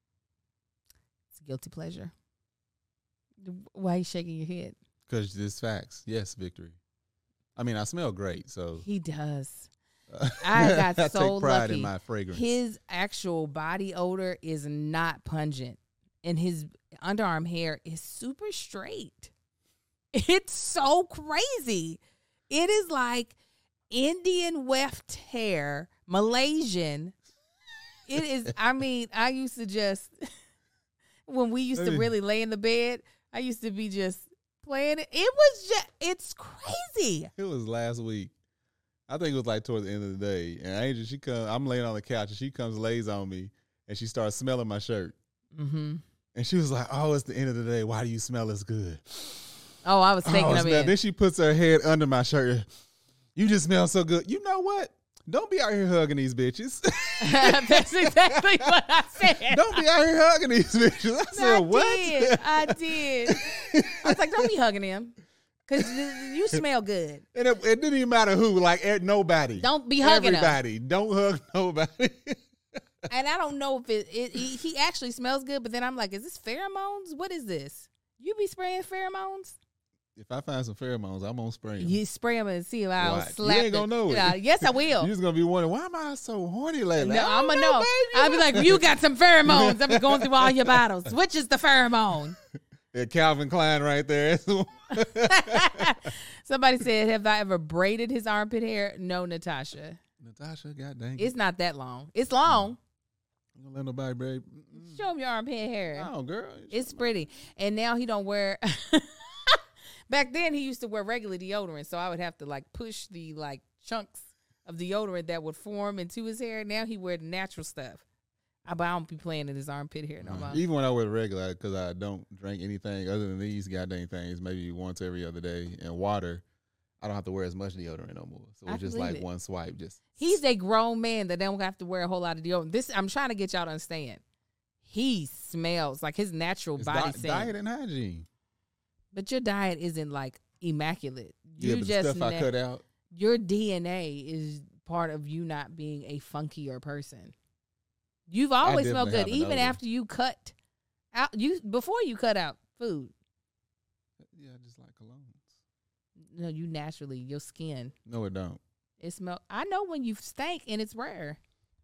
It's a guilty pleasure. Why are you shaking your head? Because this facts. Yes, Victory. I mean, I smell great, so He does. I got I so take pride lucky. in my fragrance. His actual body odor is not pungent, and his underarm hair is super straight. It's so crazy. It is like Indian weft hair, Malaysian. It is. I mean, I used to just when we used to really lay in the bed, I used to be just playing it. It was just. It's crazy. It was last week. I think it was like towards the end of the day. And Angel, I'm laying on the couch and she comes, lays on me, and she starts smelling my shirt. Mm-hmm. And she was like, "Oh, it's the end of the day. Why do you smell as good?" Oh, I was taking them in. Then she puts her head under my shirt. "You just smell so good." You know what? Don't be out here hugging these bitches. That's exactly what I said. Don't be out here hugging these bitches. I said, what? I did. I was like, don't be hugging him. Because you smell good. And it didn't even matter who, like nobody. Don't be hugging everybody. Don't hug nobody. And I don't know if he actually smells good, but then I'm like, is this pheromones? What is this? You be spraying pheromones? If I find some pheromones, I'm gonna spray them. You spray them and see if I'll Why? slap You ain't gonna know it. Yes, I will. You're just gonna be wondering, why am I so horny lately? No, I'm going going to know. I'll be like, you got some pheromones. I'm going through all your bottles. Which is the pheromone? Yeah, Calvin Klein right there. Somebody said, have I ever braided his armpit hair? No, Natasha. Natasha, god dang it. It's not that long. It's long. You gonna let nobody braid? Show him your armpit hair. Oh, girl. It's pretty. And now he don't wear. Back then he used to wear regular deodorant, so I would have to like push the like chunks of deodorant that would form into his hair. Now he wear the natural stuff. But I don't be playing in his armpit hair no more. Even when I wear regular, because I don't drink anything other than these goddamn things, maybe once every other day, and water, I don't have to wear as much deodorant no more. So I it's just believe like it. one swipe. Just He's a grown man that don't have to wear a whole lot of deodorant. I'm trying to get y'all to understand. He smells like his natural it's body scent. diet and hygiene. But your diet isn't like immaculate. Yeah, but the stuff I cut out. Your DNA is part of you not being a funkier person. You've always smelled good, definitely have an even odor. after you cut out. Before you cut out food. Yeah, I just like colognes. No, you naturally your skin. No, it don't. It smell. I know when you stink, and it's rare.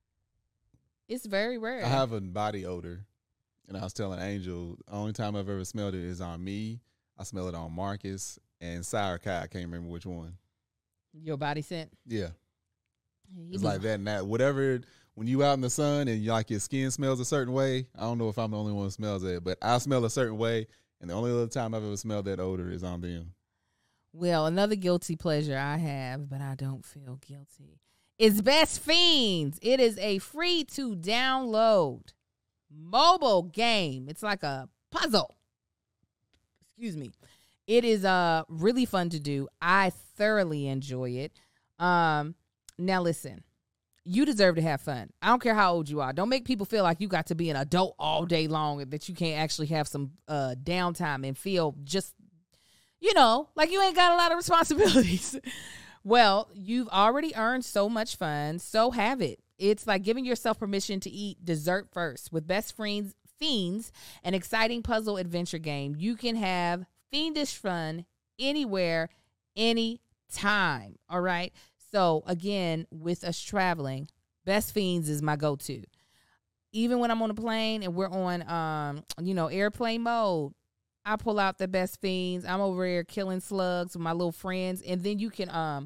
It's very rare. I have a body odor, and I was telling Angel, the only time I've ever smelled it is on me. I smell it on Marcus and Sour Kai. I can't remember which one. Your body scent. Yeah, He it's be- like that and that. Whatever. When you out in the sun and you like your skin smells a certain way, I don't know if I'm the only one who smells it, but I smell a certain way, and the only other time I've ever smelled that odor is on them. Well, another guilty pleasure I have, but I don't feel guilty, is Best Fiends. It is a free to download mobile game. It's like a puzzle. Excuse me. It is really fun to do. I thoroughly enjoy it. Now listen, you deserve to have fun. I don't care how old you are. Don't make people feel like you got to be an adult all day long and that you can't actually have some downtime and feel just, like you ain't got a lot of responsibilities. Well, you've already earned so much fun, so have it. It's like giving yourself permission to eat dessert first. With Best Fiends, an exciting puzzle adventure game, you can have fiendish fun anywhere, anytime. All right? So, again, with us traveling, Best Fiends is my go-to. Even when I'm on a plane and we're on, airplane mode, I pull out the Best Fiends. I'm over here killing slugs with my little friends. And then you can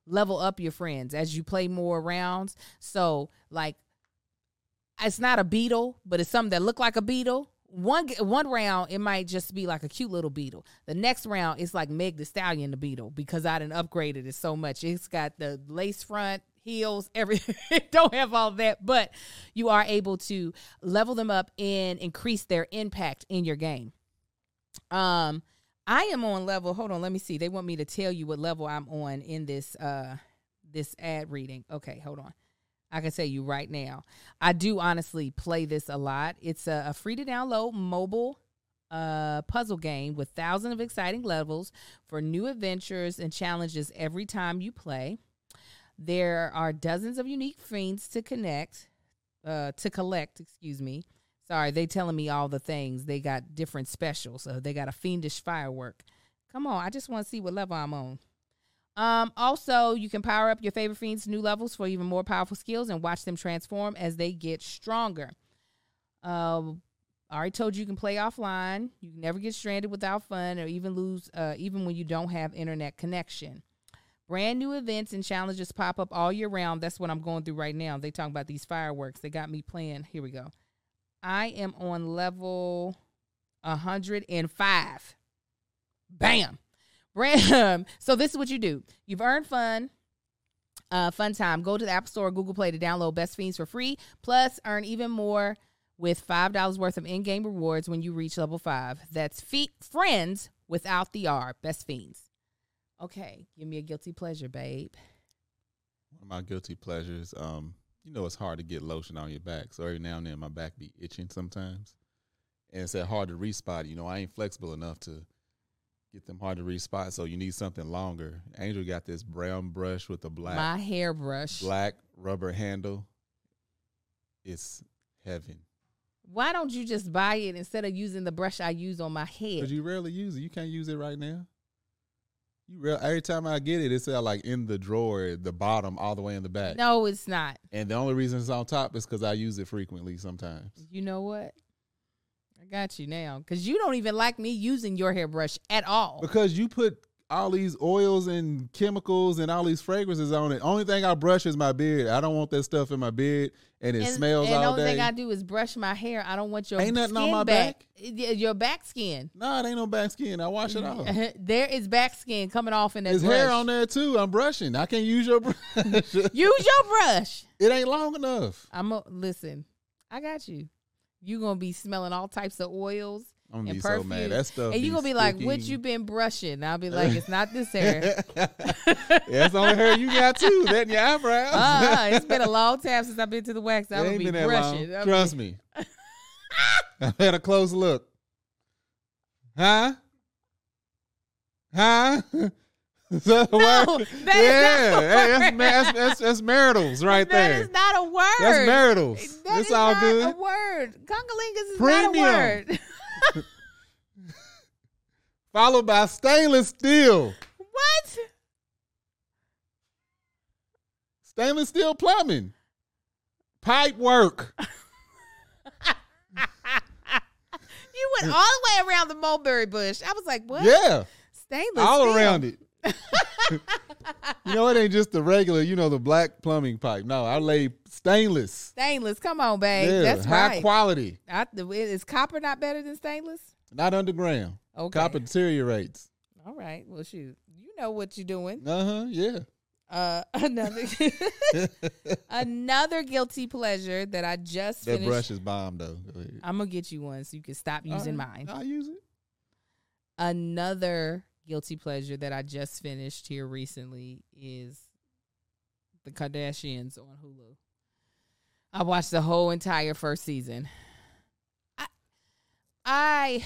level up your friends as you play more rounds. So, like, it's not a beetle, but it's something that look like a beetle. One round, it might just be like a cute little beetle. The next round, it's like Meg Thee Stallion the beetle because I done upgraded it so much. It's got the lace front, heels, everything. It don't have all that, but you are able to level them up and increase their impact in your game. I am on level, hold on, let me see. They want me to tell you what level I'm on in this this ad reading. Okay, hold on. I can tell you right now. I do honestly play this a lot. It's a free to download mobile puzzle game with thousands of exciting levels for new adventures and challenges every time you play. There are dozens of unique fiends to collect. Sorry, they telling me all the things. They got different specials. So they got a fiendish firework. Come on, I just want to see what level I'm on. Also, you can power up your favorite fiends to new levels for even more powerful skills and watch them transform as they get stronger. I already told you can play offline. You can never get stranded without fun or even lose, even when you don't have internet connection. Brand new events and challenges pop up all year round. That's what I'm going through right now. They talk about these fireworks. They got me playing. Here we go. I am on level 105. Bam. So this is what you do. You've earned fun time. Go to the App Store or Google Play to download Best Fiends for free. Plus, earn even more with $5 worth of in-game rewards when you reach level 5. That's friends without the R. Best Fiends. Okay, give me a guilty pleasure, babe. One of my guilty pleasures, you know, it's hard to get lotion on your back. So every now and then my back be itching sometimes. And it's that hard to reach spot. You know, I ain't flexible enough to get them hard to reach spots, so you need something longer. Angel got this brown brush with a my hair brush, black rubber handle. It's heaven. Why don't you just buy it instead of using the brush I use on my head? Because you rarely use it. You can't use it right now. Every time I get it, it's like in the drawer, the bottom, all the way in the back. No, it's not. And the only reason it's on top is because I use it frequently sometimes. You know what? I got you now. Because you don't even like me using your hairbrush at all. Because you put all these oils and chemicals and all these fragrances on it. Only thing I brush is my beard. I don't want that stuff in my beard and it smells all day. And the only thing I do is brush my hair. I don't want your ain't nothing skin on my back. Your back skin. No, it ain't no back skin. I wash it off. There is back skin coming off in that There's brush. hair on there too. I'm brushing. I can't use your brush. Use your brush. It ain't long enough. Listen, I got you. You're going to be smelling all types of oils. I'm gonna and be perfume. so mad. That stuff. And you're going to be like, what you been brushing? I'll be like, it's not this hair. That's the only hair you got too. That and your eyebrows. It's been a long time since I've been to the wax. I would be brushing. Trust me. I had a close look. Huh? Is that a word? That's maritals right there. That is not a word. That's maritals. It's all good. Not a word. Congolingus is Premium. not a word. Followed by stainless steel. What? Stainless steel plumbing. Pipe work. You went all the way around the mulberry bush. I was like, what? Yeah. Stainless all steel. Around it. You know, it ain't just the regular, the black plumbing pipe. No, I lay stainless. Stainless. Come on, babe. Yeah, that's high right. quality. Is copper not better than stainless? Not underground. Okay. Copper deteriorates. All right. Well, shoot. You know what you're doing. Yeah. Another guilty pleasure that I just finished. That brush is bomb, though. Go ahead. I'm going to get you one so you can stop using mine. I'll use it. Another guilty pleasure that I just finished here recently is The Kardashians on Hulu. I watched the whole entire first season. I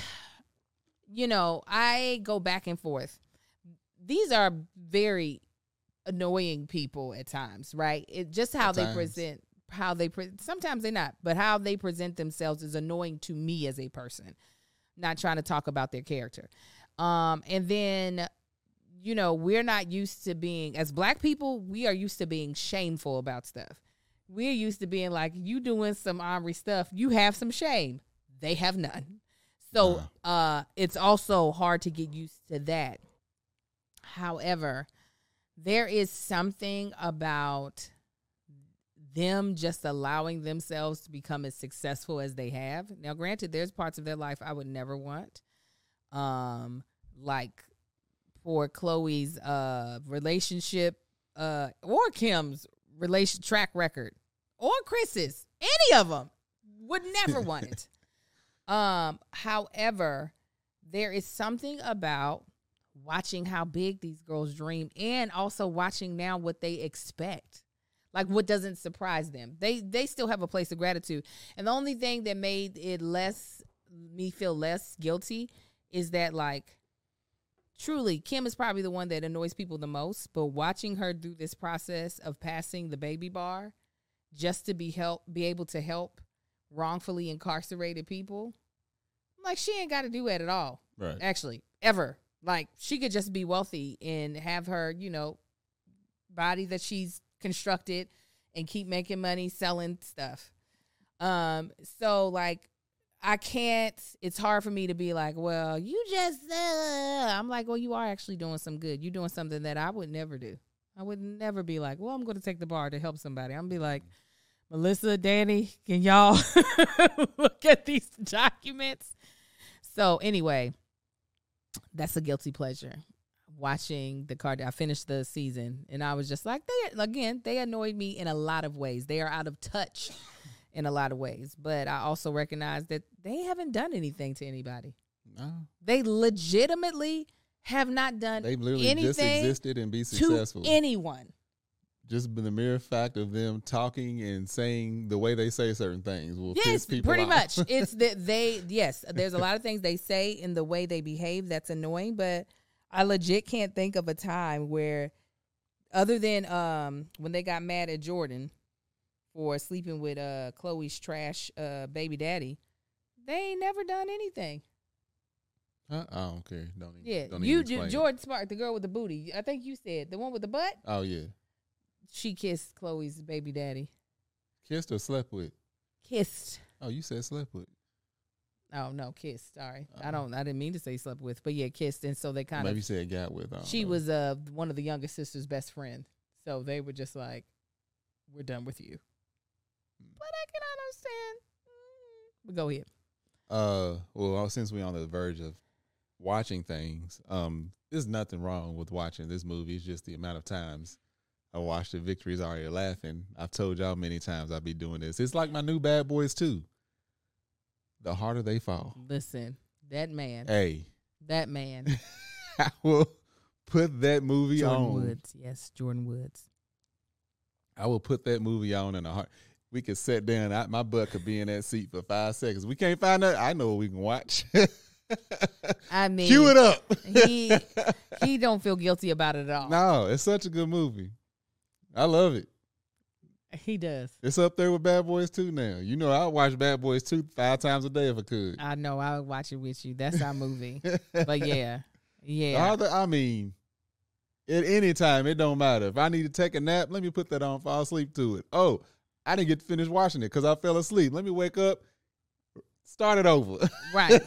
go back and forth. These are very annoying people at times, right? Just how they present, sometimes they're not, but how they present themselves is annoying to me as a person. Not trying to talk about their character. And then, we're not used to being, as Black people, we are used to being shameful about stuff. We're used to being like, you doing some ornery stuff, you have some shame. They have none. So it's also hard to get used to that. However, there is something about them just allowing themselves to become as successful as they have. Now, granted, there's parts of their life I would never want. Like for Chloe's relationship, or Kim's track record, or Chris's, any of them would never want it. However, there is something about watching how big these girls dream, and also watching now what they expect. Like, what doesn't surprise them. They still have a place of gratitude. And the only thing that made it me feel less guilty is that, like, truly, Kim is probably the one that annoys people the most. But watching her do this process of passing the baby bar just to be able to help wrongfully incarcerated people, I'm like, she ain't got to do that at all. Right. Actually, ever. Like, she could just be wealthy and have her, body that she's constructed and keep making money selling stuff. So, like, I can't, it's hard for me to be like, well, you just, I'm like, well, you are actually doing some good. You're doing something that I would never do. I would never be like, well, I'm going to take the bar to help somebody. I'm going to be like, Melissa, Danny, can y'all look at these documents? So anyway, that's a guilty pleasure. Watching I finished the season, and I was just like, they annoyed me in a lot of ways. They are out of touch in a lot of ways. But I also recognize that they haven't done anything to anybody. No. They legitimately have not done anything. They've literally just existed and be successful. To anyone. Just the mere fact of them talking and saying the way they say certain things will piss people pretty off. Much. It's that there's a lot of things they say in the way they behave that's annoying, but I legit can't think of a time where, other than when they got mad at Jordan for sleeping with Chloe's trash baby daddy, they ain't never done anything. I don't care. Don't even explain Jordan Smart, the girl with the booty. I think you said the one with the butt. Oh yeah. She kissed Chloe's baby daddy. Kissed or slept with? Kissed. Oh, you said slept with. Oh no, kissed. Sorry, I didn't mean to say slept with, but yeah, kissed. And so they kind of maybe said got with. She was one of the youngest sister's best friend, so they were just like, "We're done with you." But I can understand. But go ahead. Well, since we're on the verge of watching things, there's nothing wrong with watching this movie. It's just the amount of times I watched it. Victory's already laughing. I've told y'all many times I'll be doing this. It's like my new Bad Boys 2. The harder they fall. Listen, that man. Hey. That man. I will put that movie Jordan on. Woods. Yes, Jordan Woods. I will put that movie on in a heart. We could sit down. My butt could be in that seat for 5 seconds. We can't find that. I know what we can watch. I mean. Cue it up. he don't feel guilty about it at all. No, it's such a good movie. I love it. He does. It's up there with Bad Boys 2 now. You know, I watch Bad Boys 2 5 times a day if I could. I know. I would watch it with you. That's our movie. But yeah. I mean, at any time, it don't matter. If I need to take a nap, let me put that on, fall asleep to it. Oh, I didn't get to finish watching it because I fell asleep. Let me wake up, start it over. Right.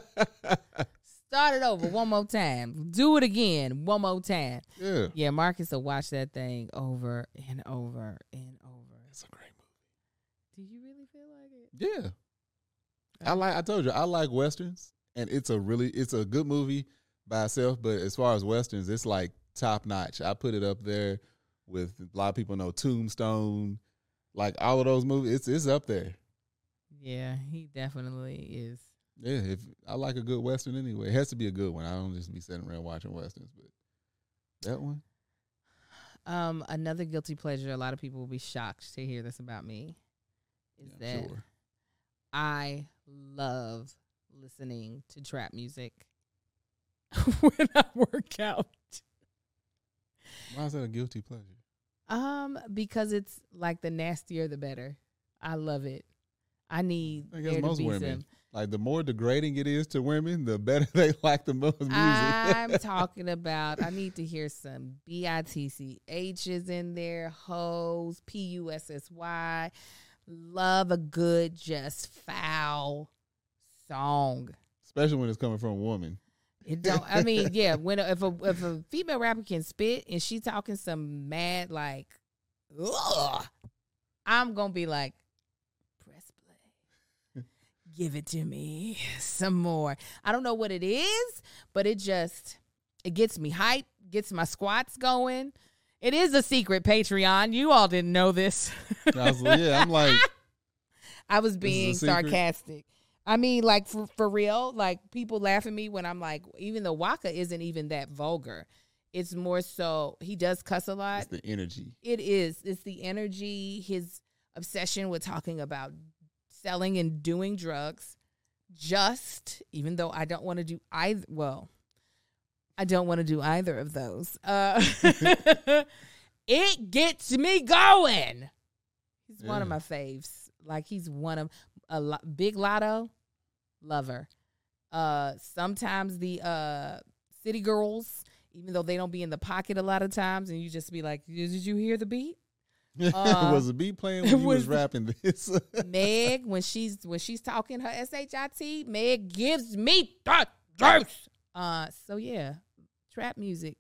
Start it over one more time. Do it again one more time. Yeah. Yeah, Marcus will watch that thing over and over and over. It's a great movie. Do you really feel like it? Yeah. I told you, I like Westerns, and it's a good movie by itself, but as far as Westerns, it's like top notch. I put it up there with a lot of people know Tombstone, like all of those movies. It's up there. Yeah, he definitely is. Yeah, if I like a good Western anyway. It has to be a good one. I don't just be sitting around watching Westerns, but that one. Another guilty pleasure, a lot of people will be shocked to hear this about me, is that I love listening to trap music when I work out. Why is that a guilty pleasure? Because it's like the nastier the better. I love it. I guess most women. Like, the more degrading it is to women, the better they like the most music. I'm talking about, I need to hear some BITCHs in there, hoes, PUSSY. Love a good, just foul song. Especially when it's coming from a woman. It don't. I mean, yeah. If a female rapper can spit and she talking some mad like, ugh, I'm gonna be like, press play, give it to me some more. I don't know what it is, but it gets me hyped, gets my squats going. It is a secret Patreon. You all didn't know this. I'm like, I was being sarcastic. I mean, like, for real, like, people laugh at me when I'm like, even though Waka isn't even that vulgar. It's more so, he does cuss a lot. It's the energy. It is. It's the energy, his obsession with talking about selling and doing drugs. Even though I don't want to do either. Well, I don't want to do either of those. It gets me going. He's one of my faves. Like, he's one of Big Lotto, lover. Sometimes the City Girls, even though they don't be in the pocket a lot of times, and you just be like, did you hear the beat? Was the beat playing when you was rapping this? Meg, when she's talking her SHIT, Meg gives me the juice. So yeah, trap music.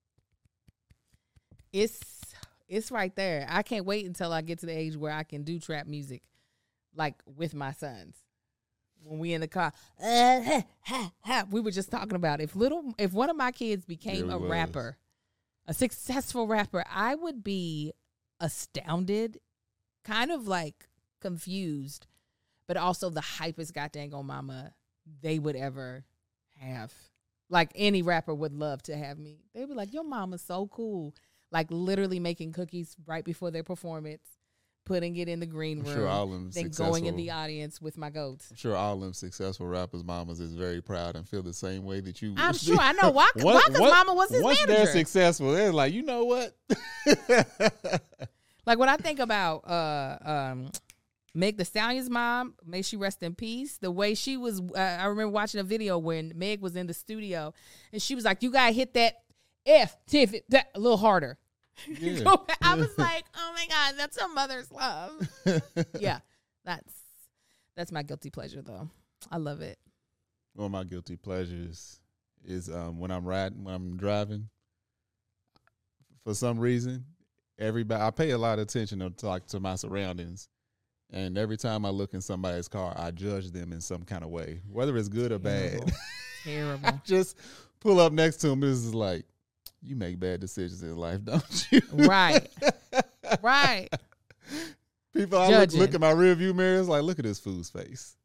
It's right there. I can't wait until I get to the age where I can do trap music, like with my sons. When we in the car, we were just talking about if one of my kids became a rapper, a successful rapper, I would be astounded, kind of like confused, but also the hypest goddamn on mama they would ever have. Like, any rapper would love to have me. They'd be like, your mama's so cool. Like, literally making cookies right before their performance, putting it in the green room, sure all them then going in the audience with my goats. I'm sure all them successful rappers' mamas is very proud and feel the same way that you. I'm sure. I know Waka's mama was his once manager. They're successful, they're like, you know what? Like, when I think about Meg Thee Stallion's mom, may she rest in peace. The way she was, I remember watching a video when Meg was in the studio, and she was like, "You gotta hit that F, Tiff, that a little harder." Yeah. I was like, "Oh my God, that's a mother's love." Yeah, that's my guilty pleasure, though. I love it. One of my guilty pleasures is when I'm driving. For some reason, I pay a lot of attention to my surroundings. And every time I look in somebody's car, I judge them in some kind of way, whether it's good or bad. Terrible. I just pull up next to them. This is like, you make bad decisions in life, don't you? Right. Right. People, I look at my rearview mirrors like, look at this fool's face.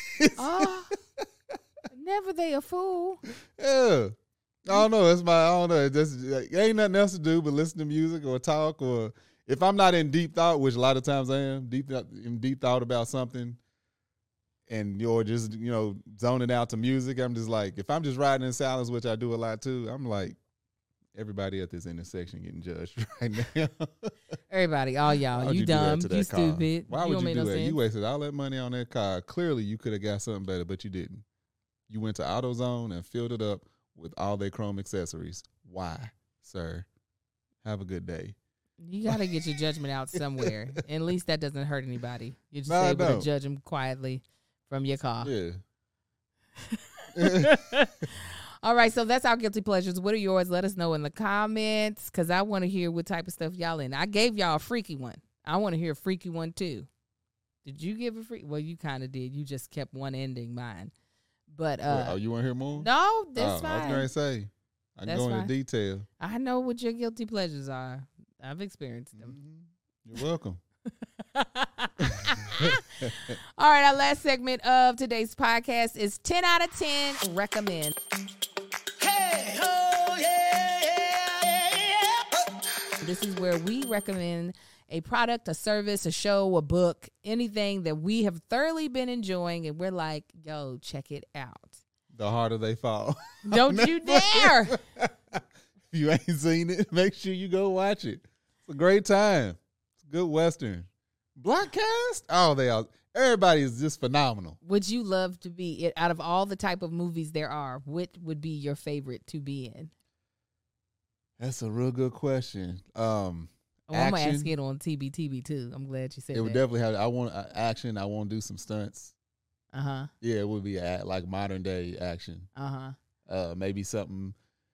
Never they a fool. Yeah. I don't know. I don't know. It ain't nothing else to do but listen to music or talk, or if I'm not in deep thought, which a lot of times I am, in deep thought about something, and you're just, zoning out to music, I'm just like, if I'm just riding in silence, which I do a lot too, I'm like, everybody at this intersection getting judged right now. Everybody, all y'all, you dumb, you stupid. Why would you do that? You wasted all that money on that car. Clearly, you could have got something better, but you didn't. You went to AutoZone and filled it up with all their chrome accessories. Why, sir? Have a good day. You got to get your judgment out somewhere. At least that doesn't hurt anybody. You're just able to judge them quietly from your car. Yeah. All right, so that's our guilty pleasures. What are yours? Let us know in the comments, because I want to hear what type of stuff y'all in. I gave y'all a freaky one. I want to hear a freaky one, too. Did you give a freaky? Well, you kind of did. You just kept one ending mine. But you want to hear more? No, that's fine. I was going to say, I can go into detail. I know what your guilty pleasures are. I've experienced them. Mm-hmm. You're welcome. All right, our last segment of today's podcast is 10 out of 10 recommend. Hey, oh, yeah. This is where we recommend a product, a service, a show, a book, anything that we have thoroughly been enjoying, and we're like, yo, check it out. The harder they fall. Don't you dare. If you ain't seen it, make sure you go watch it. It's a great time. It's a good Western. Blockcast? Oh, everybody is just phenomenal. Would you love to be, out of all the type of movies there are, what would be your favorite to be in? That's a real good question. I'm going to ask it on TBTB too. I'm glad you said that. It would definitely have, I want action. I want to do some stunts. Uh-huh. Yeah, it would be like modern day action. Uh-huh. maybe something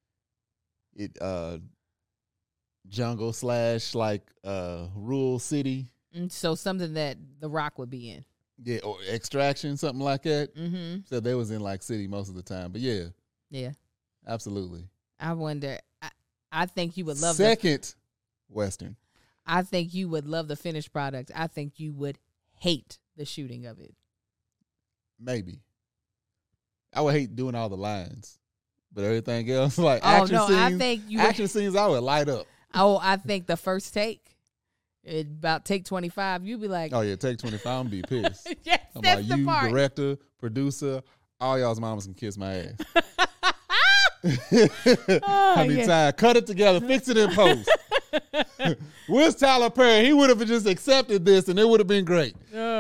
jungle / like rural city. So something that The Rock would be in. Yeah, or Extraction, something like that. Mm-hmm. So they was in like city most of the time. But yeah. Yeah. Absolutely. I wonder. I think you would love second Western. I think you would love the finished product. I think you would hate the shooting of it. Maybe. I would hate doing all the lines. But everything else, like action scenes, I think action scenes, I would light up. Oh, I think the first take, about take 25, you'd be like, oh yeah, take 25, I'm gonna be pissed. Yes, I'm that's like, the you, part. director, producer, all y'all's mamas can kiss my ass. How many times? Cut it together, fix it in post. Where's Tyler Perry? He would have just accepted this, and it would have been great.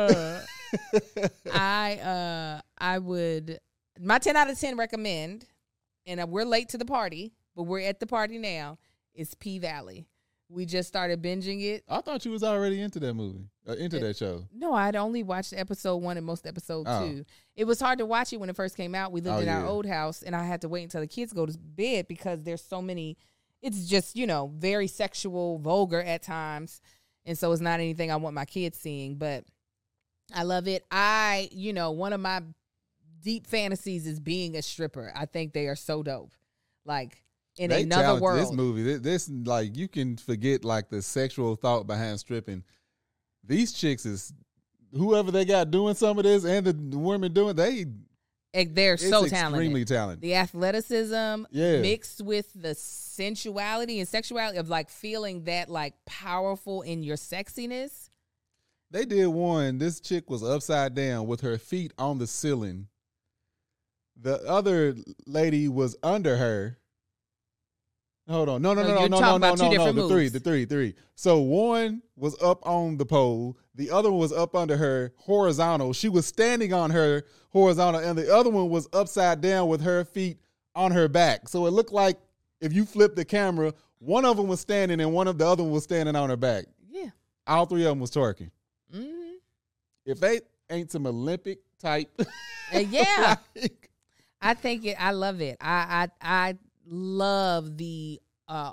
I would. My 10 out of 10 recommend, and we're late to the party, but we're at the party now. Is P-Valley. We just started binging it. I thought you was already into that movie, that show. No, I'd only watched episode 1 and most episode 2. It was hard to watch it when it first came out. We lived in our old house, and I had to wait until the kids go to bed because there's so many. It's just, very sexual, vulgar at times, and so it's not anything I want my kids seeing, but I love it. One of my deep fantasies is being a stripper. I think they are so dope. Like, in another world. This movie, this like, you can forget like the sexual thought behind stripping. These chicks is, whoever they got doing some of this and the women doing, they're so talented. Extremely talented. The athleticism mixed with the sensuality and sexuality of like feeling that like powerful in your sexiness. They did one. This chick was upside down with her feet on the ceiling. The other lady was under her. Hold on. No. The three. So one was up on the pole. The other one was up under her horizontal. She was standing on her horizontal, and the other one was upside down with her feet on her back. So it looked like if you flip the camera, one of them was standing and one of the other one was standing on her back. Yeah. All three of them was twerking. Mm-hmm. If they ain't some Olympic type. Yeah. I think I love it. I love the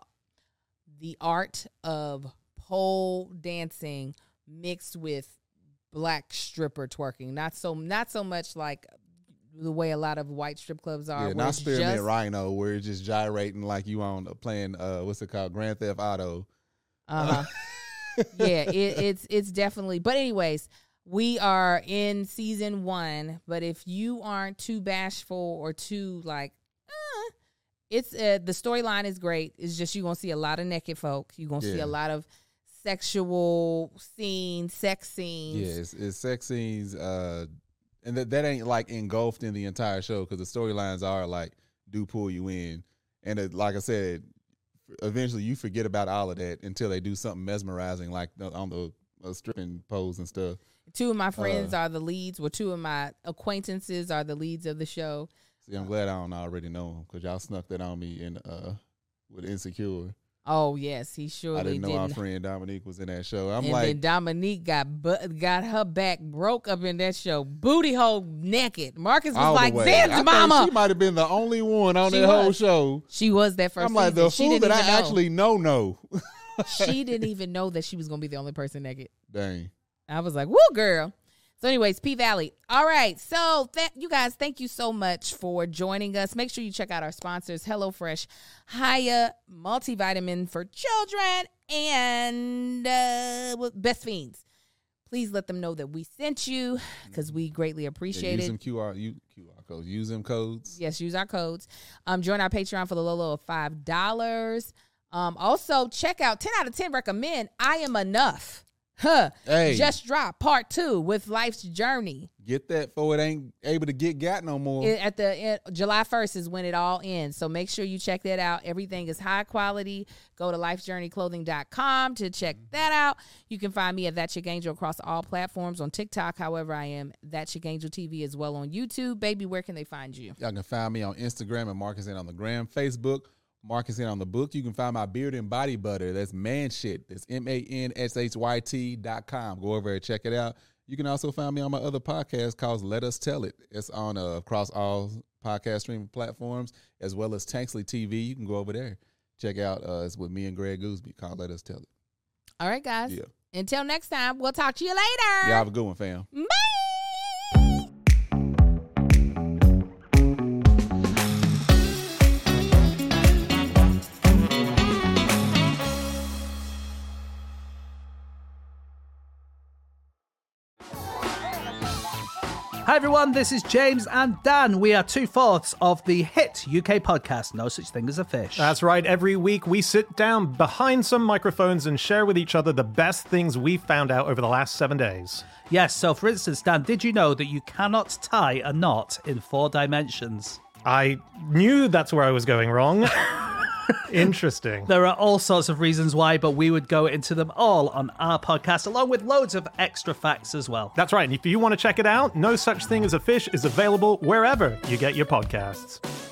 art of pole dancing mixed with black stripper twerking. Not so much like the way a lot of white strip clubs are. Yeah, not Spearmint Rhino, where it's just gyrating like you on playing what's it called, Grand Theft Auto. Yeah, it's definitely. But anyways, we are in season 1. But if you aren't too bashful or too like, it's the storyline is great. It's just you're gonna see a lot of naked folk. You're gonna see a lot of sexual scenes, sex scenes. Yeah, it's sex scenes. And that ain't like engulfed in the entire show because the storylines are like do pull you in, and like I said, eventually you forget about all of that until they do something mesmerizing like on the stripping pose and stuff. 2 of my friends are the leads. Well, 2 of my acquaintances are the leads of the show. See, I'm glad I don't already know them because y'all snuck that on me in with Insecure. Oh yes, he surely did. I didn't know our friend Dominique was in that show. Then Dominique got her back broke up in that show, booty hole naked. Marcus was like, "Zen's mama." She might have been the only one on that whole show. She was that first. I'm like the fool that I actually know. She didn't even know that she was gonna be the only person naked. Dang. I was like, "Woo, girl." So anyways, P-Valley. All right. So you guys, thank you so much for joining us. Make sure you check out our sponsors, HelloFresh, Hiya, Multivitamin for Children, and Best Fiends. Please let them know that we sent you because we greatly appreciate it. Use them QR codes. Use them codes. Yes, use our codes. Join our Patreon for the low of $5. Also, check out 10 out of 10 recommend I Am Enough. Hey. Just dropped part 2 with Life's Journey. Get that for it ain't able to get no more. July 1st is when it all ends. So make sure you check that out. Everything is high quality. Go to lifejourneyclothing.com to check that out. You can find me at That Chick Angel across all platforms on TikTok. However, I am That Chick Angel TV as well on YouTube. Baby, where can they find you? Y'all can find me on Instagram and Marcus and on the gram, Facebook. Marcus in on the book. You can find my beard and body butter. That's man shit. That's manshYT.com. Go over and check it out. You can also find me on my other podcast called Let Us Tell It. It's on across all podcast streaming platforms, as well as Tanksley TV. You can go over there. Check out it's with me and Greg Gooseby. Call Let Us Tell It. All right, guys. Yeah. Until next time, we'll talk to you later. Yeah, have a good one, fam. Bye. Hi everyone, this is James and Dan. We are 2/4 of the hit UK podcast, No Such Thing as a Fish. That's right. Every week we sit down behind some microphones and share with each other the best things we've found out over the last 7 days. Yes, so for instance, Dan, did you know that you cannot tie a knot in 4 dimensions? I knew that's where I was going wrong. Interesting. There are all sorts of reasons why, but we would go into them all on our podcast, along with loads of extra facts as well. That's right. And if you want to check it out, No Such Thing as a Fish is available wherever you get your podcasts.